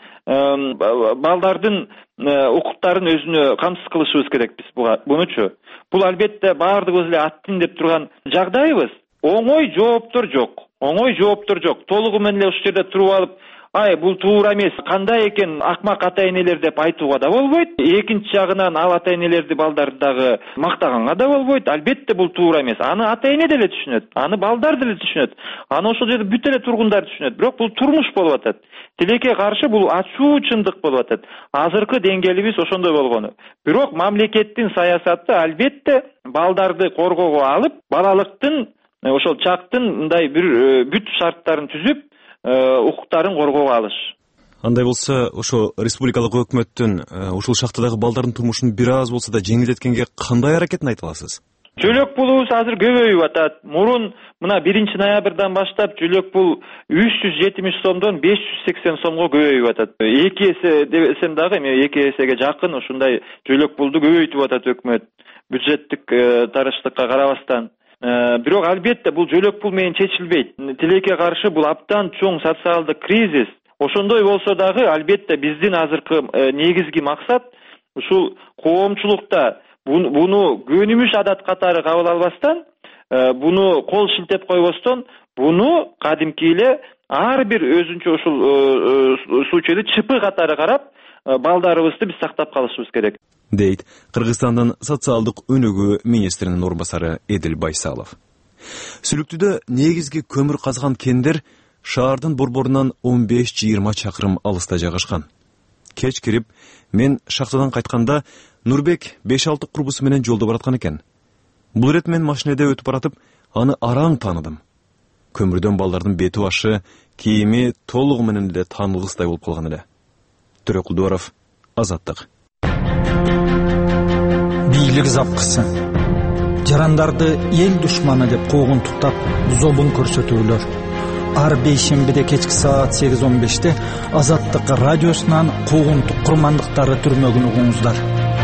балдардын укуктарын өзүнө камсыз кылышыбыз керек биз мунучу. Бул албетте баардыгыбыз эле аттин деп турган жагдайбыз. Оңой жооптор жок. Оңой жооптор жок. Толугу менен эле ушул жерде туруп алып, ай бул туура эмес, кандай экен акмак ата энелер деп айтууга да болбойт. Экинчи жагынан ал ата энелерди балдарды дагы мактаганга да болбойт. Албетте бул туура эмес. Аны ата эне деле түшүнөт, аны балдар деле түшүнөт, аны ошол жерде бүт эле тургундар түшүнөт. Бирок бул турмуш болуп атат. Тилекке каршы бул ачуу чындык болуп атат. Азыркы деңгээлибиз ошондой болгону. Бирок мамлекеттин саясаты албетте балдарды коргоого алып, балалыктын ошол чактын мындай бир бүт шарттарын түзүп, укуктарын коргоого алыш. Андай болсо, ошо республикалык өкмөттүн ушул шахтадагы балдардын турмушун бир аз болсо да жеңилдеткенге кандай аракетин айта аласыз? Жөлөк пулубуз азыр көбөйүп атат. Мурун мына биринчи ноябрдан баштап жөлөк пул үч жүз жетимиш сомдон беш жүз сексен сомго көбөйүп атат. эки эсе десем дагы, эми эки эсеге жакын ушундай жөлөк пулду көбөйтүп атат өкмөт. Бюджеттик тарыштыкка карабастан. Бирок албетте бул жөлөк пул менен чечилбейт. Тилекке каршы бул абдан чоң социалдык кризис. Ошондой болсо дагы албетте биздин азыркы негизги максат ушул коомчулукта буну көнүмүш адат катары кабыл албастан, буну кол шилтеп койбостон, буну кадимки эле ар бир өзүнчө ушул случайды чыпы катары карап, балдарыбызды биз сактап калышыбыз керек, дейт Кыргызстандын социалдык өнүгүү министринин орун басары Эдил Байсалов. Сүлүктүдө негизги көмүр казган кендер шаардын борборунан он беш жыйырма чакырым алыста жайгашкан. Кеч кирип, мен шахтадан кайтканда Нурбек беш алты курбусу менен жолдо бараткан экен. Бул ирет мен машинеде өтүп баратып, аны араң тааныдым. көмүрдөн балдардын бети башы, кийими толугу менен эле таанылгыстай болуп калган эле. Төрөк Кулдубаров, Азаттык. Бийлик запкысы. Жарандарды эл душманы деп куугунтуктап, зобун көрсөтүүлөр. Ар бейшембиде кечки саат сегиз он беште Азаттык радиосунан куугунтук курмандыктары түрмөгүн угуңуздар.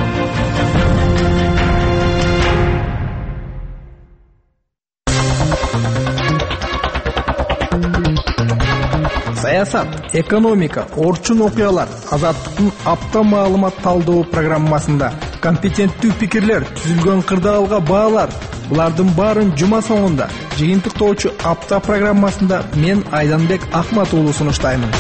Саясат, экономика, орчун окуялар Азаттыктын апта маалымат талдоо программасында компетенттүү пикирлер, түзүлгөн кырдаалга баалар. Булардын баарын жума соңунда жыйынтыктоочу апта программасында мен Айданбек Ахмат уулу сунуштаймын.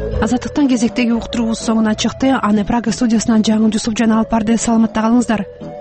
Азаттыктын кезектеги уктуруубуз соңуна чыкты. Аны Прага студиясынан жаңы Жусуп жана Алпарды саламатта калыңыздар.